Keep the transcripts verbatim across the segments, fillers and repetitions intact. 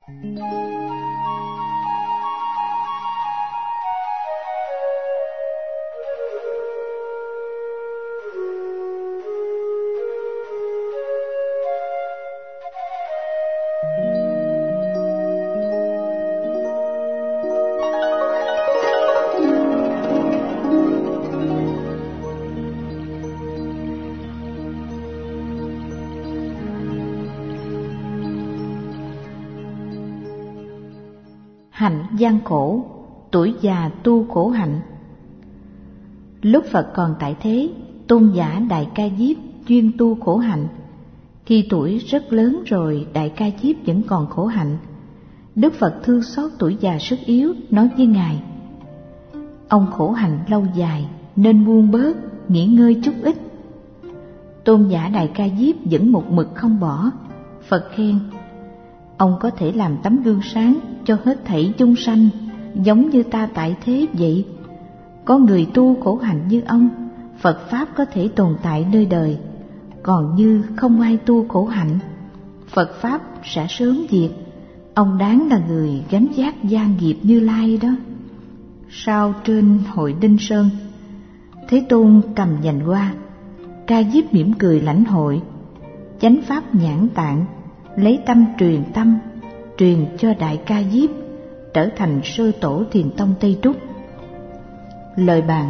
Hạnh gian khổ, tuổi già tu khổ hạnh. Lúc Phật còn tại thế, tôn giả Đại Ca Diếp chuyên tu khổ hạnh. Khi tuổi rất lớn rồi, Đại Ca Diếp vẫn còn khổ hạnh. Đức Phật thương xót tuổi già sức yếu, nói với Ngài: ông khổ hạnh lâu dài nên buông bớt, nghỉ ngơi chút ít. Tôn giả Đại Ca Diếp vẫn một mực không bỏ. Phật khen: ông có thể làm tấm gương sáng cho hết thảy chúng sanh, giống như ta tại thế vậy. Có người tu khổ hạnh như ông, Phật Pháp có thể tồn tại nơi đời. Còn như không ai tu khổ hạnh, Phật Pháp sẽ sớm diệt. Ông đáng là người gánh vác gia nghiệp Như Lai đó. Sau trên hội Đinh Sơn, Thế Tôn cầm nhành hoa, Ca Diếp mỉm cười lãnh hội. Chánh Pháp Nhãn Tạng lấy tâm truyền tâm, truyền cho Đại Ca Diếp, trở thành sơ tổ Thiền Tông Tây Trúc. Lời bàn: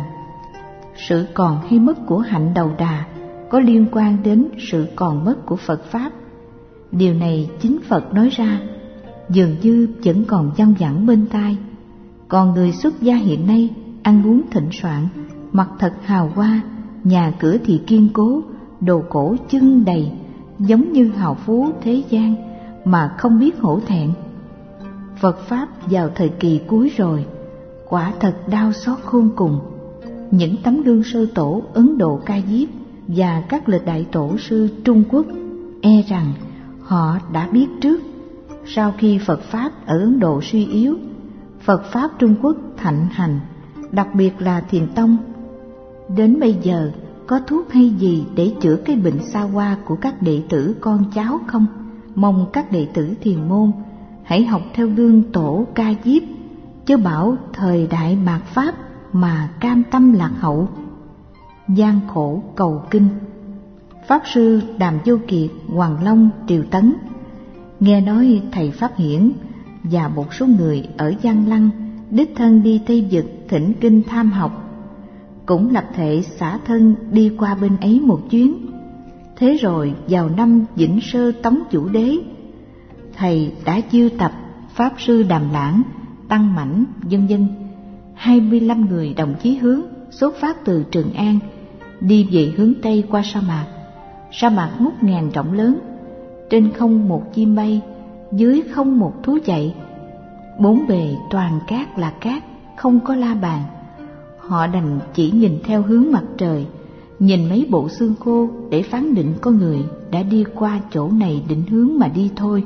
sự còn hay mất của hạnh đầu đà có liên quan đến sự còn mất của Phật Pháp. Điều này chính Phật nói ra, dường như vẫn còn văng vẳng bên tai. Còn người xuất gia hiện nay ăn uống thịnh soạn, mặc thật hào hoa, nhà cửa thì kiên cố, đồ cổ chưng đầy, giống như hào phú thế gian mà không biết hổ thẹn. Phật Pháp vào thời kỳ cuối rồi, quả thật đau xót khôn cùng. Những tấm gương sơ tổ Ấn Độ Ca Diếp và các lịch đại tổ sư Trung Quốc e rằng họ đã biết trước. Sau khi Phật Pháp ở Ấn Độ suy yếu, Phật Pháp Trung Quốc thịnh hành, đặc biệt là Thiền Tông. Đến bây giờ có thuốc hay gì để chữa cái bệnh xa hoa của các đệ tử con cháu không? Mong các đệ tử Thiền môn hãy học theo gương tổ Ca Diếp, chứ bảo thời đại mạt Pháp mà cam tâm lạc hậu. Gian khổ cầu kinh. Pháp sư Đàm Vô Kiệt, Hoàng Long, Triều Tấn nghe nói thầy Pháp Hiển và một số người ở Giang Lăng đích thân đi Tây Vực thỉnh kinh tham học, cũng lập thể xả thân đi qua bên ấy một chuyến. Thế rồi vào năm Vĩnh Sơ Tống Chủ Đế, thầy đã chiêu tập Pháp sư Đàm Lãng, Tăng Mãnh, vân vân hai mươi lăm người đồng chí hướng xuất phát từ Trường An, đi về hướng Tây qua sa mạc. Sa mạc ngút ngàn rộng lớn, trên không một chim bay, dưới không một thú chạy, bốn bề toàn cát là cát, không có la bàn. Họ đành chỉ nhìn theo hướng mặt trời, nhìn mấy bộ xương khô để phán định con người đã đi qua chỗ này định hướng mà đi thôi.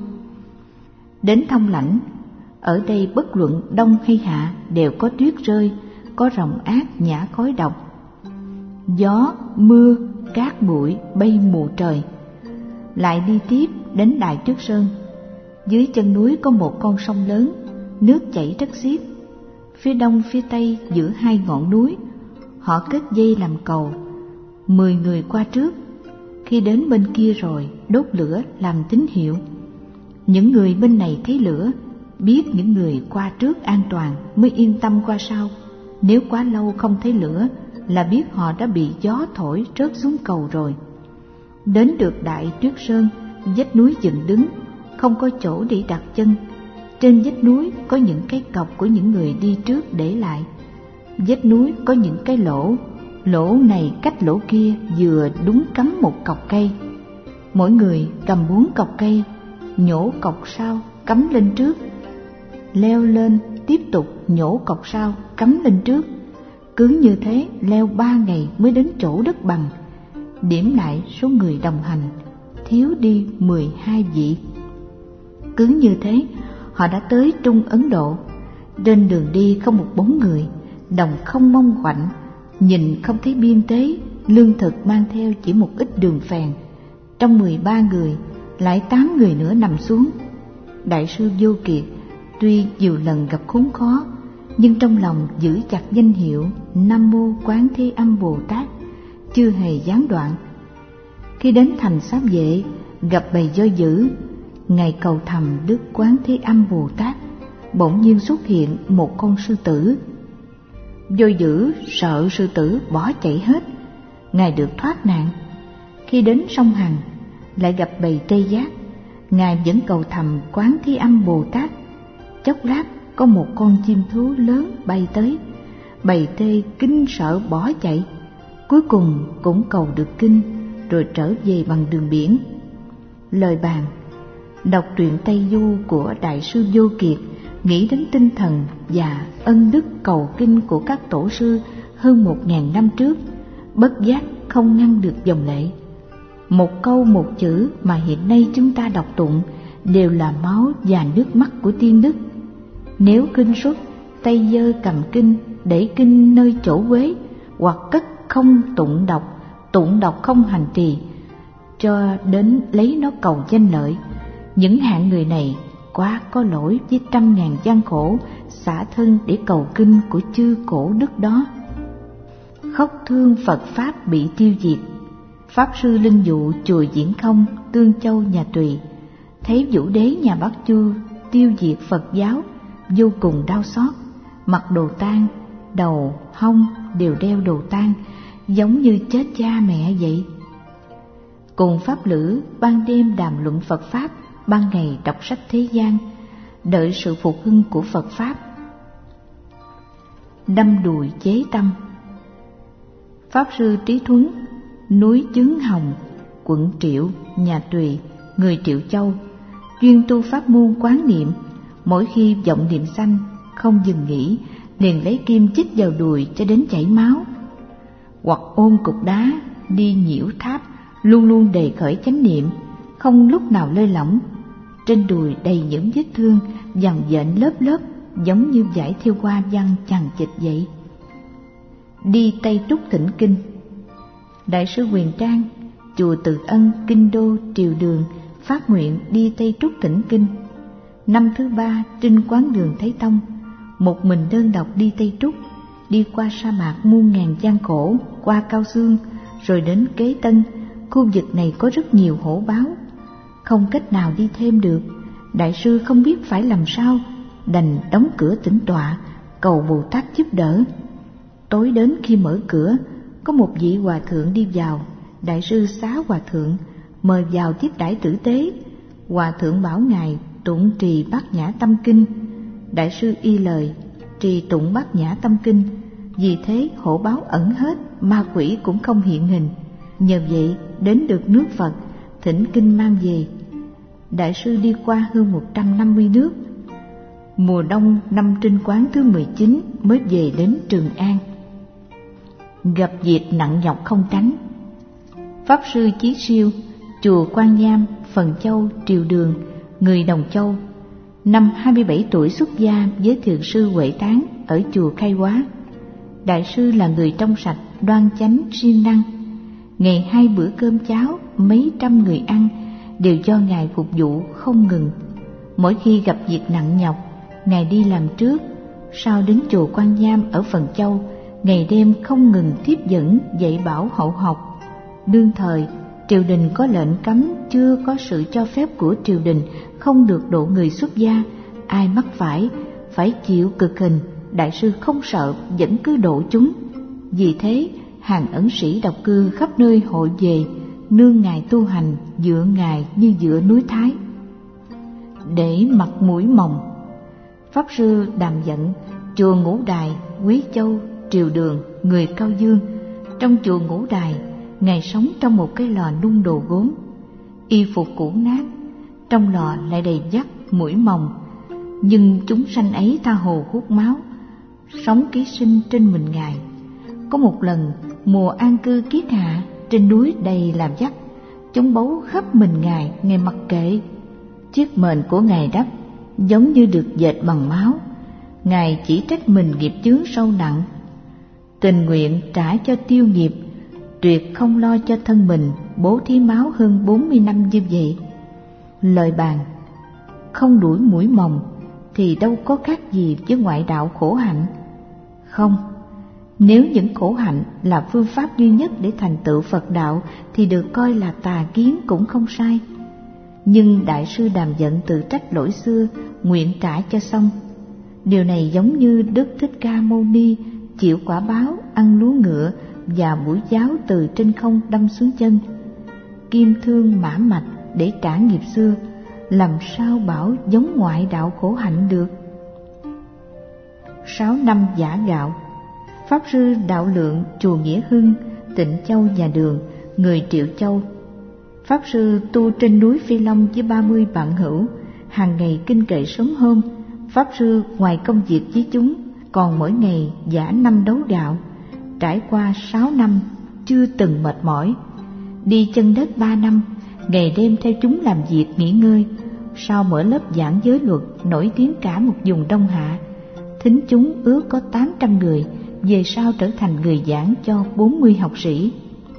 Đến Thông Lãnh, ở đây bất luận đông hay hạ đều có tuyết rơi, có rồng ác nhả khói độc, gió, mưa, cát bụi bay mù trời. Lại đi tiếp đến Đại Tuyết Sơn. Dưới chân núi có một con sông lớn, nước chảy rất xiết. Phía đông phía tây giữa hai ngọn núi, họ kết dây làm cầu. Mười người qua trước, khi đến bên kia rồi đốt lửa làm tín hiệu. Những người bên này thấy lửa, biết những người qua trước an toàn mới yên tâm qua sau. Nếu quá lâu không thấy lửa là biết họ đã bị gió thổi rớt xuống cầu rồi. Đến được Đại Tuyết Sơn, vách núi dựng đứng, không có chỗ để đặt chân. Trên vách núi có những cái cọc của những người đi trước để lại. Vách núi có những cái lỗ, lỗ này cách lỗ kia vừa đúng cắm một cọc cây. Mỗi người cầm bốn cọc cây, nhổ cọc sau cắm lên trước, leo lên tiếp tục nhổ cọc sau cắm lên trước. Cứ như thế leo ba ngày mới đến chỗ đất bằng. Điểm lại số người đồng hành, thiếu đi mười hai vị. Cứ như thế họ đã tới Trung Ấn Độ. Trên đường đi không một bóng người, đồng không mông quạnh, nhìn không thấy biên tế, lương thực mang theo chỉ một ít đường phèn. Trong mười ba người lại tám người nữa nằm xuống. Đại sư Vô Kiệt tuy nhiều lần gặp khốn khó, nhưng trong lòng giữ chặt danh hiệu Nam Mô Quán Thế Âm Bồ Tát, chưa hề gián đoạn. Khi đến thành Xá Vệ, gặp bầy voi dữ, ngài cầu thầm Đức Quán Thế Âm Bồ Tát, bỗng nhiên xuất hiện một con sư tử. Voi dữ sợ sư tử bỏ chạy hết, ngài được thoát nạn. Khi đến sông Hằng, lại gặp bầy tê giác, ngài vẫn cầu thầm Quán Thế Âm Bồ Tát. Chốc lát có một con chim thú lớn bay tới, bầy tê kinh sợ bỏ chạy, cuối cùng cũng cầu được kinh rồi trở về bằng đường biển. Lời bàn: đọc truyện Tây Du của Đại sư Vô Kiệt, nghĩ đến tinh thần và ân đức cầu kinh của các tổ sư hơn một ngàn năm trước, bất giác không ngăn được dòng lệ. Một câu một chữ mà hiện nay chúng ta đọc tụng đều là máu và nước mắt của tiên đức. Nếu kinh xuất, tay giơ cầm kinh, để kinh nơi chỗ quế, hoặc cất không tụng đọc, tụng đọc không hành trì, cho đến lấy nó cầu danh lợi, những hạng người này quá có lỗi với trăm ngàn gian khổ xả thân để cầu kinh của chư cổ đức đó. Khóc thương Phật Pháp bị tiêu diệt. Pháp sư Linh Dụ chùa Diễn Không, Tương Châu, nhà Tùy, thấy Vũ Đế nhà Bắc Chu tiêu diệt Phật giáo, vô cùng đau xót, mặc đồ tang, đầu, hông đều đeo đồ tang, giống như chết cha mẹ vậy. Cùng pháp lữ ban đêm đàm luận Phật Pháp, ban ngày đọc sách thế gian, đợi sự phục hưng của Phật Pháp. Đâm đùi chế tâm. Pháp sư Trí Thuấn, núi Chứng Hồng, quận Triệu, nhà Tùy, người Triệu Châu, chuyên tu pháp môn quán niệm. Mỗi khi vọng niệm sanh không dừng nghỉ, liền lấy kim chích vào đùi cho đến chảy máu, hoặc ôm cục đá đi nhiễu tháp, luôn luôn đề khởi chánh niệm, không lúc nào lơi lỏng. Trên đùi đầy những vết thương dằn dện lớp lớp, giống như vải thiêu hoa văng chằng chịt vậy. Đi Tây Trúc thỉnh kinh. Đại sư Huyền Trang, chùa Từ Ân, Kinh Đô, Triều Đường, phát nguyện đi Tây Trúc thỉnh kinh. Năm thứ ba trên quán đường Thế Tông, một mình đơn độc đi Tây Trúc, đi qua sa mạc muôn ngàn gian khổ, qua Cao Xương, rồi đến Kế Tân. Khu vực này có rất nhiều hổ báo, không cách nào đi thêm được. Đại sư không biết phải làm sao, đành đóng cửa tĩnh tọa, cầu Bồ Tát giúp đỡ. Tối đến khi mở cửa, có một vị hòa thượng đi vào. Đại sư xá hòa thượng, mời vào tiếp đãi tử tế. Hòa thượng bảo ngài tụng trì Bát Nhã Tâm Kinh. Đại sư y lời, trì tụng Bát Nhã Tâm Kinh, vì thế hổ báo ẩn hết, ma quỷ cũng không hiện hình. Nhờ vậy đến được nước Phật, thỉnh kinh mang về. Đại sư đi qua hơn một trăm năm mươi nước. Mùa đông năm Trinh Quán thứ mười chín mới về đến Trường An. Gặp việc nặng nhọc không tránh. Pháp sư Chí Siêu, chùa Quan Nham, Phần Châu, Triều Đường, người Đồng Châu, năm hai mươi bảy tuổi xuất gia với thiền sư Huệ Tán ở chùa Khai Hóa. Đại sư là người trong sạch, đoan chánh, siêng năng. Ngày hai bữa cơm cháo, mấy trăm người ăn, đều do ngài phục vụ không ngừng. Mỗi khi gặp việc nặng nhọc, ngài đi làm trước. Sau đến chùa Quan Nham ở Phần Châu, ngày đêm không ngừng tiếp dẫn dạy bảo hậu học. Đương thời, triều đình có lệnh cấm, chưa có sự cho phép của triều đình không được độ người xuất gia. Ai mắc phải, phải chịu cực hình. Đại sư không sợ, vẫn cứ độ chúng. Vì thế, hàng ẩn sĩ độc cư khắp nơi hội về, nương ngài tu hành, dựa ngài như dựa núi Thái. Để mặt mũi mồng. Pháp sư Đàm Dận, chùa Ngũ Đài, Quý Châu, Triều Đường, người Cao Dương. Trong chùa Ngũ Đài, ngài sống trong một cái lò nung đồ gốm, y phục cũ nát, trong lò lại đầy dắt, mũi mồng, nhưng chúng sanh ấy tha hồ hút máu, sống ký sinh trên mình ngài. Có một lần mùa an cư kiết hạ, trên núi đầy làm dắt, chúng bấu khắp mình ngài, ngài mặc kệ. Chiếc mền của ngài đắp giống như được dệt bằng máu. Ngài chỉ trách mình nghiệp chướng sâu nặng, tình nguyện trả cho tiêu nghiệp, tuyệt không lo cho thân mình bố thí máu hơn bốn mươi năm như vậy. Lời bàn: không đuổi muỗi mồng thì đâu có khác gì với ngoại đạo khổ hạnh. Không, nếu những khổ hạnh là phương pháp duy nhất để thành tựu Phật đạo thì được coi là tà kiến cũng không sai. Nhưng Đại sư Đàm Giận tự trách lỗi xưa, nguyện trả cho xong. Điều này giống như Đức Thích Ca Mâu Ni chịu quả báo ăn lúa ngựa và mũi giáo từ trên không đâm xuống chân, kim thương mã mạch để trả nghiệp xưa, làm sao bảo giống ngoại đạo khổ hạnh được. Sáu năm giả gạo. Pháp sư Đạo Lượng chùa Nghĩa Hưng, Tịnh Châu Nhà Đường, người Triệu Châu. Pháp sư tu trên núi Phi Long với ba mươi bạn hữu, hàng ngày kinh kệ sớm hôm. Pháp sư ngoài công việc với chúng còn mỗi ngày giã năm đấu gạo, trải qua sáu năm chưa từng mệt mỏi. Đi chân đất ba năm, ngày đêm theo chúng làm việc nghỉ ngơi. Sau mở lớp giảng giới luật nổi tiếng cả một vùng Đông Hạ, thính chúng ước có tám trăm người, về sau trở thành người giảng cho bốn mươi học sĩ.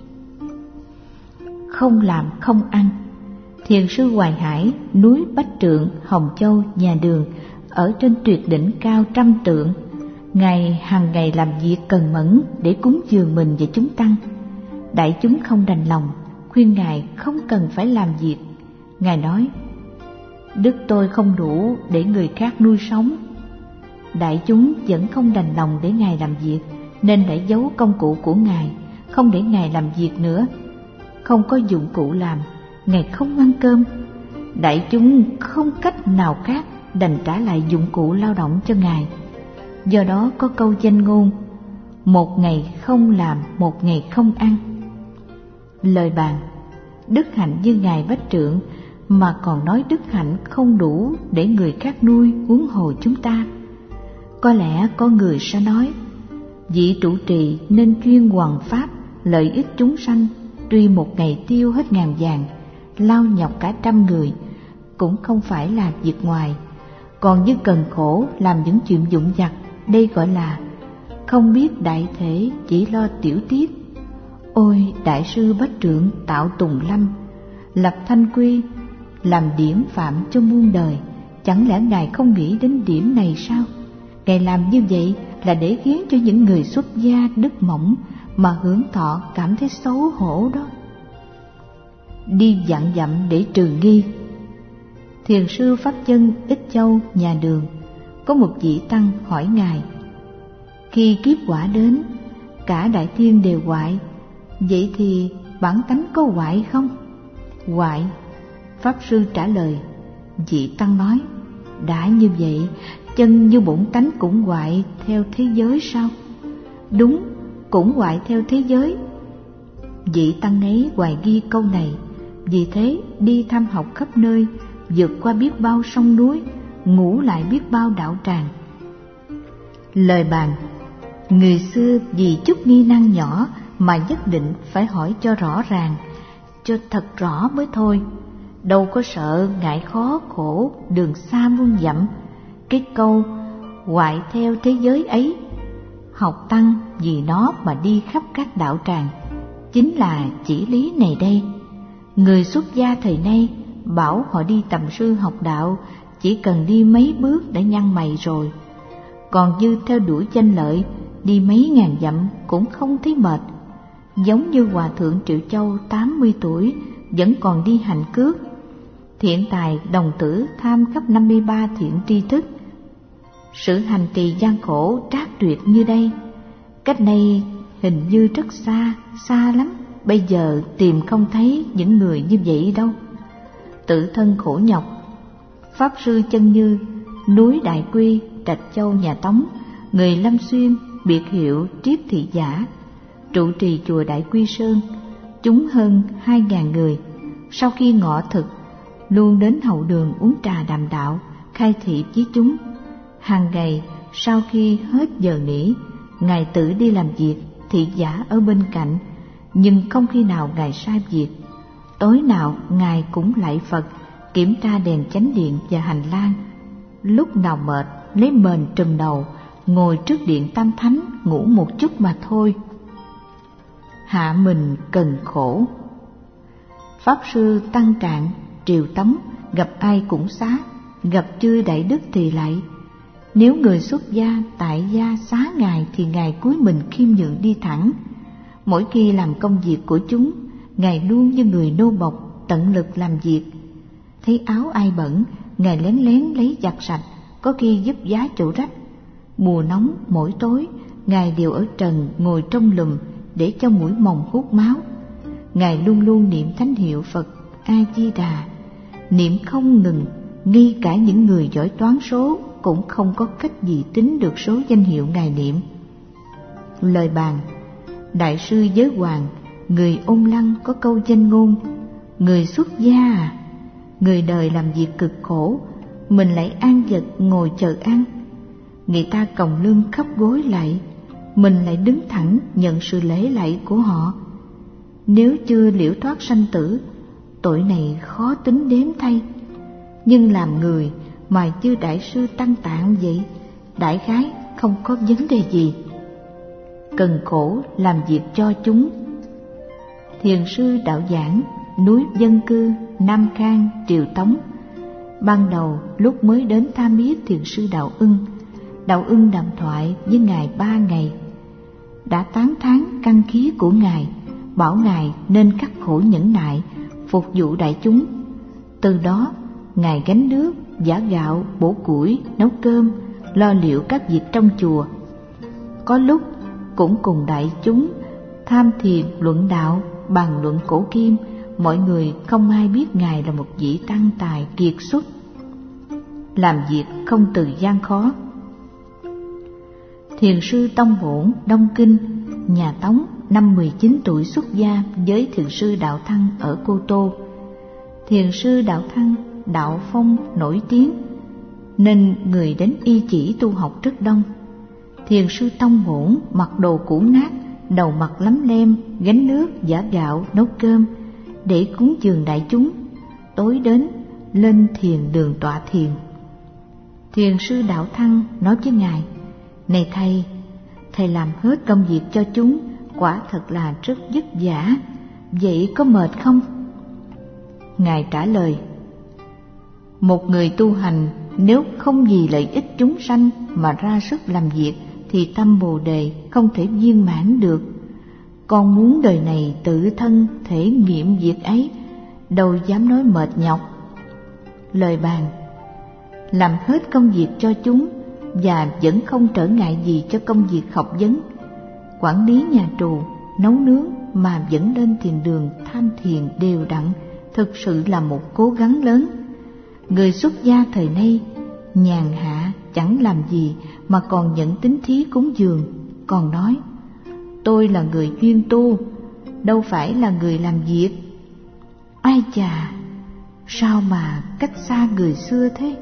Không làm không ăn. Thiền sư Hoài Hải, núi Bách Trượng, Hồng Châu, Nhà Đường, ở trên tuyệt đỉnh cao trăm trượng. Ngài hàng ngày làm việc cần mẫn để cúng dường mình và chúng tăng. Đại chúng không đành lòng, khuyên Ngài không cần phải làm việc. Ngài nói: đức tôi không đủ để người khác nuôi sống. Đại chúng vẫn không đành lòng để Ngài làm việc, nên đã giấu công cụ của Ngài, không để Ngài làm việc nữa. Không có dụng cụ làm, Ngài không ăn cơm. Đại chúng không cách nào khác đành trả lại dụng cụ lao động cho Ngài. Do đó có câu danh ngôn: một ngày không làm, một ngày không ăn. Lời bàn: đức hạnh như Ngài Bách Trượng mà còn nói đức hạnh không đủ để người khác nuôi, huống hồ chúng ta. Có lẽ có người sẽ nói: vị trụ trì nên chuyên hoằng pháp, lợi ích chúng sanh, tuy một ngày tiêu hết ngàn vàng, lao nhọc cả trăm người, cũng không phải là việc ngoài. Còn như cần khổ làm những chuyện vụn vặt, đây gọi là không biết đại thể, chỉ lo tiểu tiết. Ôi Đại sư Bách Trượng tạo Tùng Lâm, lập Thanh Quy, làm điển phạm cho muôn đời, chẳng lẽ Ngài không nghĩ đến điểm này sao? Ngài làm như vậy là để khiến cho những người xuất gia đức mỏng mà hưởng thọ cảm thấy xấu hổ đó. Đi dặn dặm để trừ nghi. Thiền sư Pháp Chân, Ích Châu, Nhà Đường, có một vị tăng hỏi Ngài: khi kiếp quả đến, cả đại thiên đều hoại, vậy thì bản tánh có hoại không? Hoại. Pháp sư trả lời. Vị tăng nói: đã như vậy, chân như bổn tánh cũng hoại theo thế giới sao? Đúng, cũng hoại theo thế giới. Vị tăng ấy hoài nghi câu này, vì thế đi thăm học khắp nơi, vượt qua biết bao sông núi, ngủ lại biết bao đạo tràng. Lời bàn: người xưa vì chút nghi năng nhỏ mà nhất định phải hỏi cho rõ ràng, cho thật rõ mới thôi. Đâu có sợ ngại khó khổ đường xa muôn dặm. Cái câu hoại theo thế giới ấy, học tăng vì nó mà đi khắp các đạo tràng, chính là chỉ lý này đây. Người xuất gia thời nay bảo họ đi tầm sư học đạo, chỉ cần đi mấy bước đã nhăn mày rồi. Còn như theo đuổi danh lợi, đi mấy ngàn dặm cũng không thấy mệt. Giống như Hòa thượng Triệu Châu tám mươi tuổi vẫn còn đi hành cước. Thiện tài đồng tử tham khắp năm mươi ba thiện tri thức. Sự hành trì gian khổ trác tuyệt như đây, cách đây hình như rất xa, xa lắm. Bây giờ tìm không thấy những người như vậy đâu. Tự thân khổ nhọc. Pháp sư Chân Như, núi Đại Quy, Trạch Châu, Nhà Tống, người Lâm Xuyên, biệt hiệu Triếp Thị Giả, trụ trì chùa Đại Quy Sơn, chúng hơn hai ngàn người. Sau khi ngọ thực, luôn đến hậu đường uống trà đàm đạo, khai thị với chúng. Hàng ngày sau khi hết giờ nghỉ, Ngài tự đi làm việc, thị giả ở bên cạnh, nhưng không khi nào Ngài sai việc. Tối nào Ngài cũng lạy Phật, kiểm tra đèn chánh điện và hành lang. Lúc nào mệt, lấy mền trùm đầu, ngồi trước điện Tam Thánh ngủ một chút mà thôi. Hạ mình cần khổ. Pháp sư Tăng Trạng, Triều Tống, gặp ai cũng xá. gặp chư đại đức thì lại. Nếu người xuất gia tại gia xá Ngài thì Ngài cúi mình khiêm nhượng đi thẳng. Mỗi khi làm công việc của chúng, Ngài luôn như người nô bộc tận lực làm việc. Thấy áo ai bẩn, Ngài lén lén lấy giặt sạch, có khi giúp vá chỗ rách. Mùa nóng mỗi tối, Ngài đều ở trần ngồi trong lùm để cho mũi mồng hút máu. Ngài luôn luôn niệm thánh hiệu Phật A Di Đà, niệm không ngừng, ngay cả những người giỏi toán số cũng không có cách gì tính được số danh hiệu Ngài niệm. Lời bàn: Đại sư Giới Hoàng, người Ôn Lăng có câu danh ngôn: người xuất gia à, người đời làm việc cực khổ, mình lại an vật ngồi chờ ăn. Người ta còng lưng khắp gối lạy, mình lại đứng thẳng nhận sự lễ lạy của họ. Nếu chưa liễu thoát sanh tử, tội này khó tính đếm thay. Nhưng làm người mà chư đại sư Tăng Tạng vậy, đại khái không có vấn đề gì. Cần khổ làm việc cho chúng. Thiền sư Đạo Giảng, núi Dân Cư, Nam Khang, Triều Tống. Ban đầu lúc mới đến tham biết thiền sư Đạo Ưng, Đạo Ưng đàm thoại với Ngài ba ngày, đã tán thán căn khí của Ngài, bảo Ngài nên khắc khổ nhẫn nại, phục vụ đại chúng. Từ đó, Ngài gánh nước, giã gạo, bổ củi, nấu cơm, lo liệu các việc trong chùa. Có lúc cũng cùng đại chúng tham thiền luận đạo, bàn luận cổ kim. Mọi người không ai biết Ngài là một vị tăng tài kiệt xuất, làm việc không từ gian khó. Thiền sư Tông Bổn, Đông Kinh, nhà Tống, năm mười chín tuổi xuất gia với thiền sư Đạo Thăng ở Cô Tô. Thiền sư Đạo Thăng đạo phong nổi tiếng nên người đến y chỉ tu học rất đông. Thiền sư Tông Bổn mặc đồ cũ nát, đầu mặt lấm lem, gánh nước, giã gạo, nấu cơm để cúng dường đại chúng. Tối đến lên thiền đường tọa thiền. Thiền sư Đạo Thăng nói với Ngài: Này thầy, thầy làm hết công việc cho chúng, quả thật là rất vất vả, vậy có mệt không? Ngài trả lời: Một người tu hành nếu không vì lợi ích chúng sanh mà ra sức làm việc thì tâm Bồ Đề không thể viên mãn được. Con muốn đời này tự thân thể nghiệm việc ấy, đâu dám nói mệt nhọc. Lời bàn: Làm hết công việc cho chúng và vẫn không trở ngại gì cho công việc học vấn, quản lý nhà tù, nấu nướng mà vẫn lên thiền đường tham thiền đều đặn, thực sự là một cố gắng lớn. Người xuất gia thời nay nhàn hạ chẳng làm gì mà còn nhận tín thí cúng dường, còn nói: Tôi là người chuyên tu, đâu phải là người làm việc. Ai chà, sao mà cách xa người xưa thế?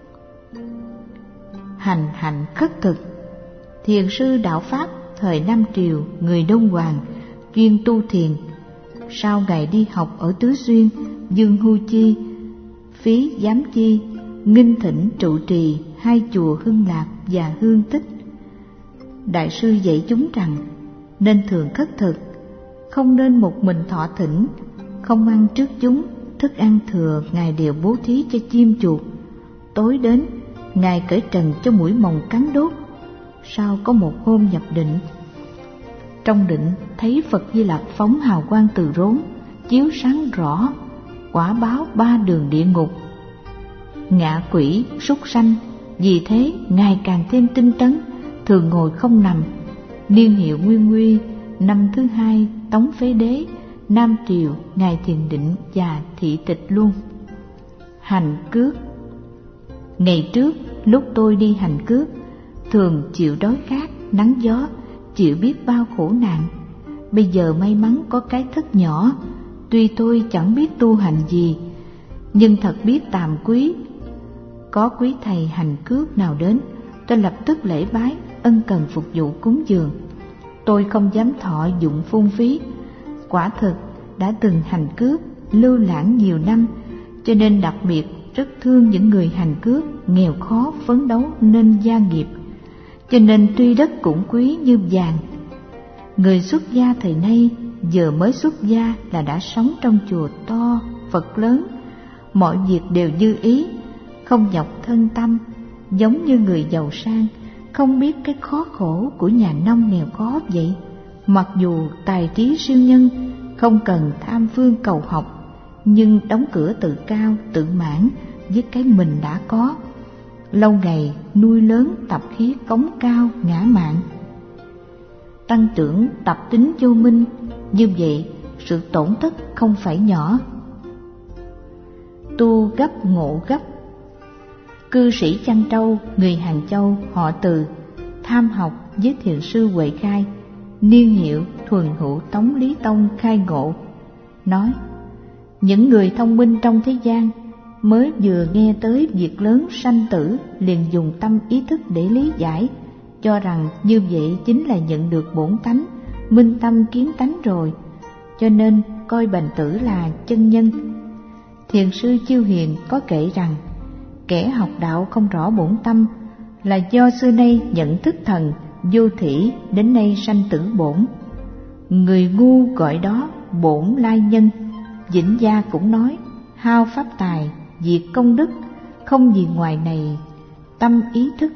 Hành hạnh khất thực. Thiền sư Đạo Pháp thời Nam Triều, người Đông Hoàng, chuyên tu thiền. Sau Ngài đi học ở Tứ Xuyên, Dương Hu Chi, Phí Giám Chi, nghinh thỉnh trụ trì hai chùa Hưng Lạc và Hương Tích. Đại sư dạy chúng rằng nên thường khất thực, không nên một mình thọ thỉnh, không ăn trước chúng. Thức ăn thừa Ngài đều bố thí cho chim chuột. Tối đến, Ngài cởi trần cho muỗi mồng cắn đốt. Sau có một hôm nhập định, trong định thấy Phật Di Lặc phóng hào quang từ rốn, chiếu sáng rõ, quả báo ba đường địa ngục, ngạ quỷ, súc sanh. Vì thế Ngài càng thêm tinh tấn, thường ngồi không nằm. Niên hiệu Nguyên Nguy, năm thứ hai Tống Phế Đế, Nam Triều, Ngài thiền định và thị tịch luôn. Hành cước. Ngày trước lúc tôi đi hành cước, thường chịu đói khát, nắng gió, chịu biết bao khổ nạn. Bây giờ may mắn có cái thất nhỏ, tuy tôi chẳng biết tu hành gì, nhưng thật biết tàm quý. Có quý thầy hành cước nào đến, tôi lập tức lễ bái, ân cần phục vụ cúng dường. Tôi không dám thọ dụng phung phí. Quả thực đã từng hành cước, lưu lãng nhiều năm, cho nên đặc biệt rất thương những người hành cước nghèo khó phấn đấu nên gia nghiệp. Cho nên tuy đất cũng quý như vàng. Người xuất gia thời nay giờ mới xuất gia là đã sống trong chùa to, Phật lớn, mọi việc đều như ý, không nhọc thân tâm, giống như người giàu sang không biết cái khó khổ của nhà nông nghèo khó vậy. Mặc dù tài trí siêu nhân, không cần tham phương cầu học, nhưng đóng cửa tự cao, tự mãn với cái mình đã có, lâu ngày nuôi lớn tập khí cống cao ngã mạn, tăng trưởng tập tính vô minh. Như vậy sự tổn thất không phải nhỏ. Tu gấp ngộ gấp. Cư sĩ Chăn Trâu, người Hàng Châu, họ Từ, tham học với thiền sư Huệ Khai, niên hiệu Thuần Hữu Tống Lý Tông khai ngộ, nói: những người thông minh trong thế gian mới vừa nghe tới việc lớn sanh tử liền dùng tâm ý thức để lý giải, cho rằng như vậy chính là nhận được bổn tánh, minh tâm kiến tánh rồi, cho nên coi bành tử là chân nhân. Thiền sư Chiêu Hiền có kể rằng, kẻ học đạo không rõ bổn tâm là do xưa nay nhận thức thần vô thỉ, đến nay sanh tử bổn. Người ngu gọi đó bổn lai nhân. Vĩnh Gia cũng nói, hao pháp tài, diệt công đức, không gì ngoài này tâm ý thức.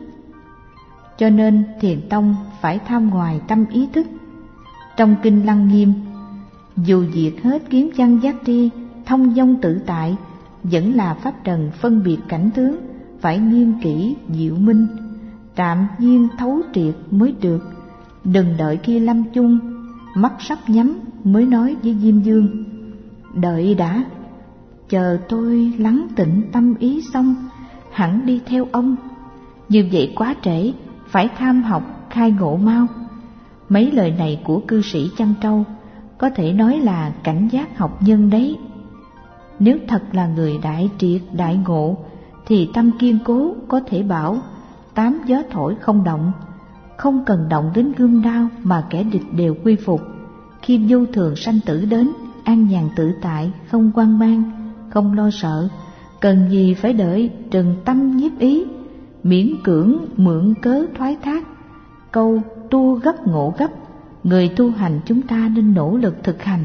Cho nên Thiền Tông phải tham ngoài tâm ý thức. Trong Kinh Lăng Nghiêm, dù diệt hết kiến văn giác tri, thông dong tự tại, vẫn là pháp trần phân biệt cảnh tướng, phải nghiêm kỹ diệu minh, trạm nhiên thấu triệt mới được. Đừng đợi khi lâm chung, mắt sắp nhắm mới nói với Diêm Dương: đợi đã, chờ tôi lắng tịnh tâm ý xong, hẳn đi theo ông. Như vậy quá trễ, phải tham học khai ngộ mau. Mấy lời này của cư sĩ Chăn Trâu có thể nói là cảnh giác học nhân đấy. Nếu thật là người đại triệt đại ngộ thì tâm kiên cố, có thể bảo tám gió thổi không động, không cần động đến gươm đao mà kẻ địch đều quy phục. Khi vô thường sanh tử đến, an nhàn tự tại, không hoang mang, không lo sợ, cần gì phải đợi trần tâm nhiếp ý, miễn cưỡng mượn cớ thoái thác. Câu tu gấp ngộ gấp, người tu hành chúng ta nên nỗ lực thực hành.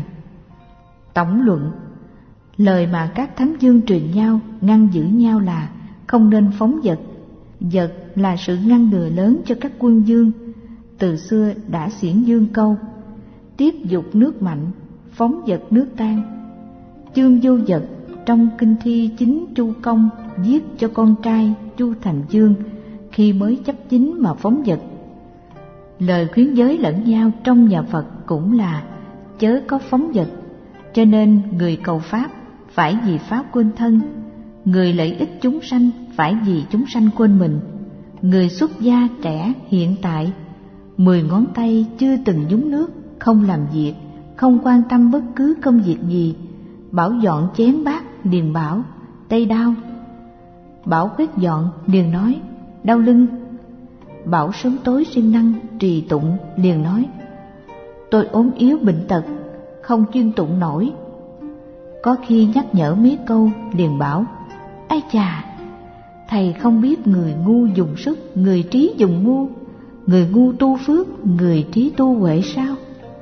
Tổng luận, lời mà các thánh dương truyền nhau, ngăn giữ nhau là không nên phóng dật. Dật là sự ngăn ngừa lớn cho các quân dương. Từ xưa đã xiển dương câu: tiếp dục nước mạnh, phóng dật nước tan. Chương Vô Dật trong kinh thi chính Chu Công viết cho con trai Chu Thành Dương khi mới chấp chính mà phóng dật. Lời khuyến giới lẫn nhau trong nhà Phật cũng là chớ có phóng dật. Cho nên người cầu Pháp phải vì Pháp quên thân, người lợi ích chúng sanh phải vì chúng sanh quên mình. Người xuất gia trẻ hiện tại, mười ngón tay chưa từng nhúng nước, không làm việc, không quan tâm bất cứ công việc gì. Bảo dọn chén bát liền bảo tay đau, bảo quét dọn liền nói đau lưng, bảo sớm tối siêng năng trì tụng liền nói tôi ốm yếu bệnh tật, không chuyên tụng nổi. Có khi nhắc nhở mấy câu liền bảo ái chà, thầy không biết người ngu dùng sức, người trí dùng ngu, người ngu tu phước, người trí tu huệ sao?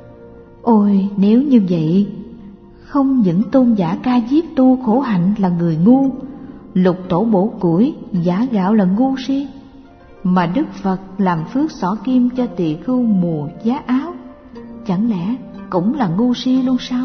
Ôi nếu như vậy, không những tôn giả Ca Diếp tu khổ hạnh là người ngu, lục tổ bổ củi giả gạo là ngu si, mà Đức Phật làm phước xỏ kim cho tỳ khưu mùa giá áo, chẳng lẽ cũng là ngu si luôn sao?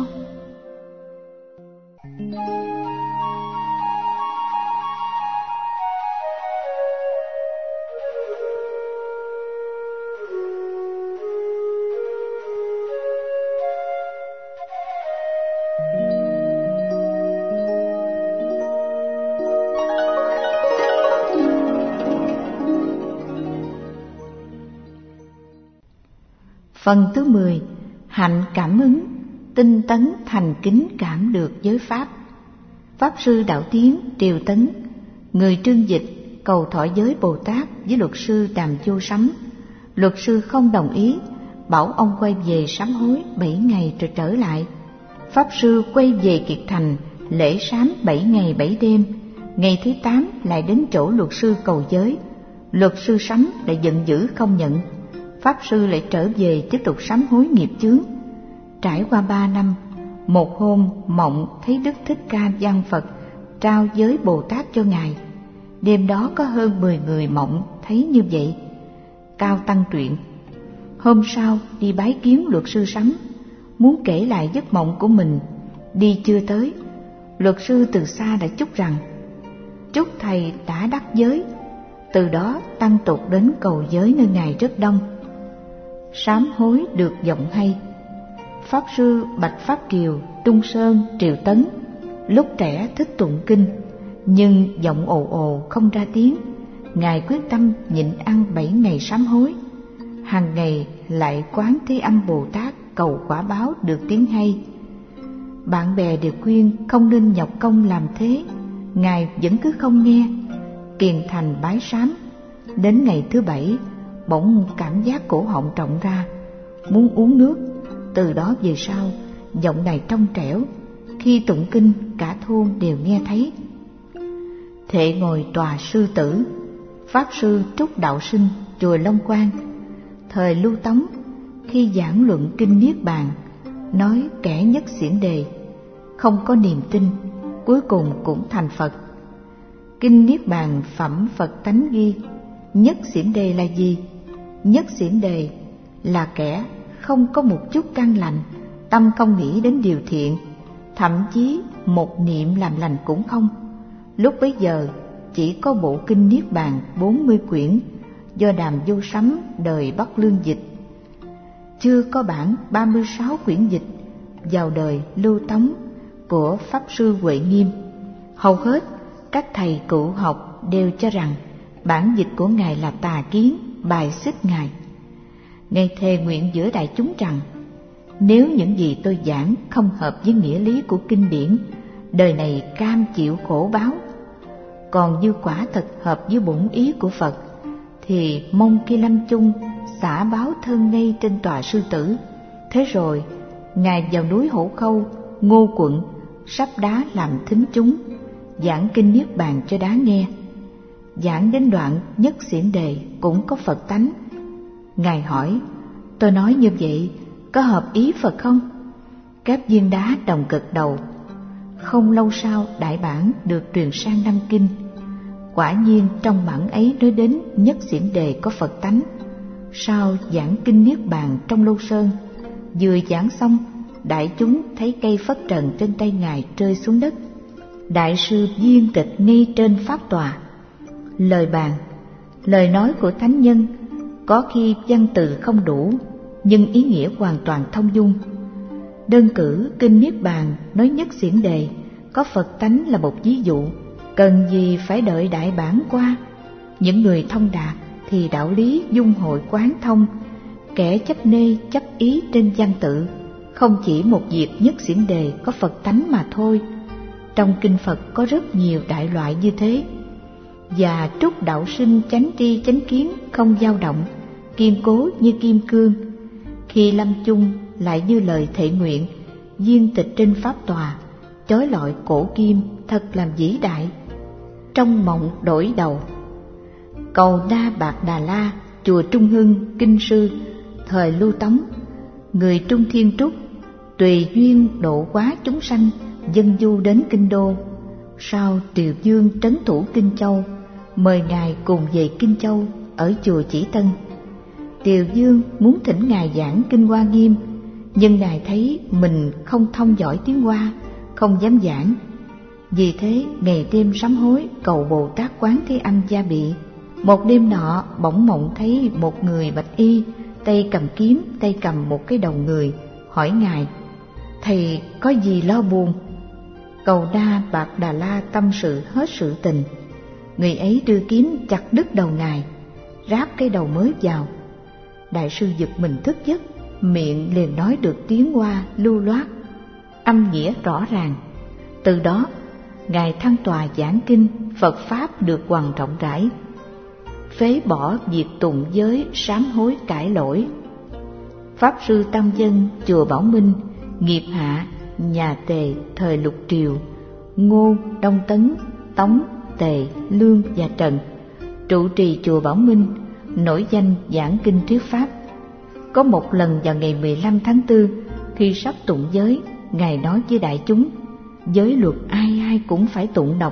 Phần thứ mười. Hạnh cảm ứng, tinh tấn thành kính cảm được giới Pháp. Pháp sư Đạo Tiến Triều Tấn, người trương dịch cầu thọ giới Bồ Tát với luật sư Đàm Vô Sấm. Luật sư không đồng ý, bảo ông quay về sám hối bảy ngày rồi trở lại. Pháp sư quay về Kiệt Thành, lễ sám bảy ngày bảy đêm. Ngày thứ tám lại đến chỗ luật sư cầu giới. Luật sư Sấm lại giận dữ không nhận. Pháp sư lại trở về tiếp tục sám hối nghiệp chướng. Trải qua ba năm, một hôm mộng thấy Đức Thích Ca Văn Phật trao giới Bồ Tát cho Ngài. Đêm đó có hơn mười người mộng thấy như vậy. Cao Tăng truyện. Hôm sau đi bái kiến luật sư Sắm, muốn kể lại giấc mộng của mình. Đi chưa tới, luật sư từ xa đã chúc rằng: chúc thầy đã đắc giới. Từ đó tăng tục đến cầu giới nơi này rất đông. Sám hối được giọng hay. Pháp sư Bạch Pháp Kiều, Trung Sơn, Triệu Tấn lúc trẻ thích tụng kinh, nhưng giọng ồ ồ không ra tiếng. Ngài quyết tâm nhịn ăn bảy ngày sám hối, hàng ngày lại quán Thế Âm Bồ Tát cầu quả báo được tiếng hay. Bạn bè đều khuyên không nên nhọc công làm thế, Ngài vẫn cứ không nghe, kiền thành bái sám. Đến ngày thứ bảy, bỗng cảm giác cổ họng trọng ra, muốn uống nước. Từ đó về sau, giọng này trong trẻo, khi tụng kinh cả thôn đều nghe thấy. Thệ ngồi tòa sư tử. Pháp sư Trúc Đạo Sinh, chùa Long Quang, thời Lưu Tống, khi giảng luận kinh Niết Bàn, nói kẻ nhất xiển đề, không có niềm tin, cuối cùng cũng thành Phật. Kinh Niết Bàn phẩm Phật tánh ghi, nhất xiển đề là gì? Nhất xiển đề là kẻ không có một chút căn lành, tâm không nghĩ đến điều thiện, thậm chí một niệm làm lành cũng không. Lúc bấy giờ chỉ có bộ kinh Niết Bàn bốn mươi quyển do Đàm Vô Sắm đời Bắc Lương dịch, chưa có bản ba mươi sáu quyển dịch vào đời Lưu Tống của Pháp sư Huệ Nghiêm. Hầu hết các thầy cựu học đều cho rằng bản dịch của Ngài là tà kiến, bài xích Ngài. Ngài thề nguyện giữa đại chúng rằng: nếu những gì tôi giảng không hợp với nghĩa lý của kinh điển, đời này cam chịu khổ báo. Còn như quả thật hợp với bổn ý của Phật, thì mong khi lâm chung xả báo thân ngay trên tòa sư tử. Thế rồi Ngài vào núi Hổ Khâu, Ngô Quận, sắp đá làm thính chúng, giảng kinh Niết Bàn cho đá nghe. Giảng đến đoạn nhất xiển đề cũng có Phật tánh. Ngài hỏi: tôi nói như vậy có hợp ý Phật không? Các viên đá đồng gật đầu. Không lâu sau, đại bản được truyền sang Nam Kinh. Quả nhiên trong bản ấy nói đến nhất xiển đề có Phật tánh. Sau giảng kinh Niết Bàn trong Lâu Sơn, vừa giảng xong, đại chúng thấy cây phất trần trên tay Ngài rơi xuống đất. Đại sư viên tịch ngay trên pháp tòa. Lời bàn, lời nói của thánh nhân có khi văn từ không đủ, nhưng ý nghĩa hoàn toàn thông dung. Đơn cử kinh Niết Bàn nói nhất xiển đề có Phật tánh là một ví dụ, cần gì phải đợi đại bản qua. Những người thông đạt thì đạo lý dung hội quán thông, kẻ chấp nê chấp ý trên văn tự, không chỉ một việc nhất xiển đề có Phật tánh mà thôi. Trong kinh Phật có rất nhiều đại loại như thế. Và Trúc Đạo Sinh chánh tri chánh kiến không dao động, kiên cố như kim cương. Khi lâm chung lại như lời thệ nguyện, viên tịch trên pháp tòa, chói lọi cổ kim thật làm vĩ đại. Trong mộng đổi đầu. Cầu Đa Bạc Đà La, chùa Trung Hưng, kinh sư, thời Lưu Tống, người Trung Thiên Trúc tùy duyên độ hóa chúng sanh, dân du đến kinh đô. Sau Triều Dương trấn thủ Kinh Châu, mời Ngài cùng về Kinh Châu ở chùa Chỉ Tân. Triều Dương muốn thỉnh Ngài giảng kinh Hoa Nghiêm, nhưng Ngài thấy mình không thông giỏi tiếng Hoa, không dám giảng. Vì thế ngày đêm sám hối cầu Bồ Tát Quán Thế Âm gia bị. Một đêm nọ bỗng mộng thấy một người bạch y, tay cầm kiếm, tay cầm một cái đầu người, hỏi Ngài: thầy có gì lo buồn? Cầu Đa Bạc Đà La tâm sự hết sự tình. Người ấy đưa kiếm chặt đứt đầu Ngài, ráp cái đầu mới vào. Đại sư giật mình thức giấc, miệng liền nói được tiếng Hoa lưu loát, âm nghĩa rõ ràng. Từ đó Ngài thăng tòa giảng kinh, Phật Pháp được hoằng rộng rãi, phế bỏ việc tụng giới sám hối cải lỗi. Pháp sư Tam Dân, chùa Bảo Minh, nghiệp hạ, nhà Tề thời Lục Triều, Ngô, Đông Tấn, Tống, Tề, Lương và Trần, trụ trì chùa Bảo Minh, nổi danh giảng kinh thuyết pháp. Có một lần vào ngày mười lăm tháng tư, khi sắp tụng giới, Ngài nói với đại chúng: giới luật ai ai cũng phải tụng đọc,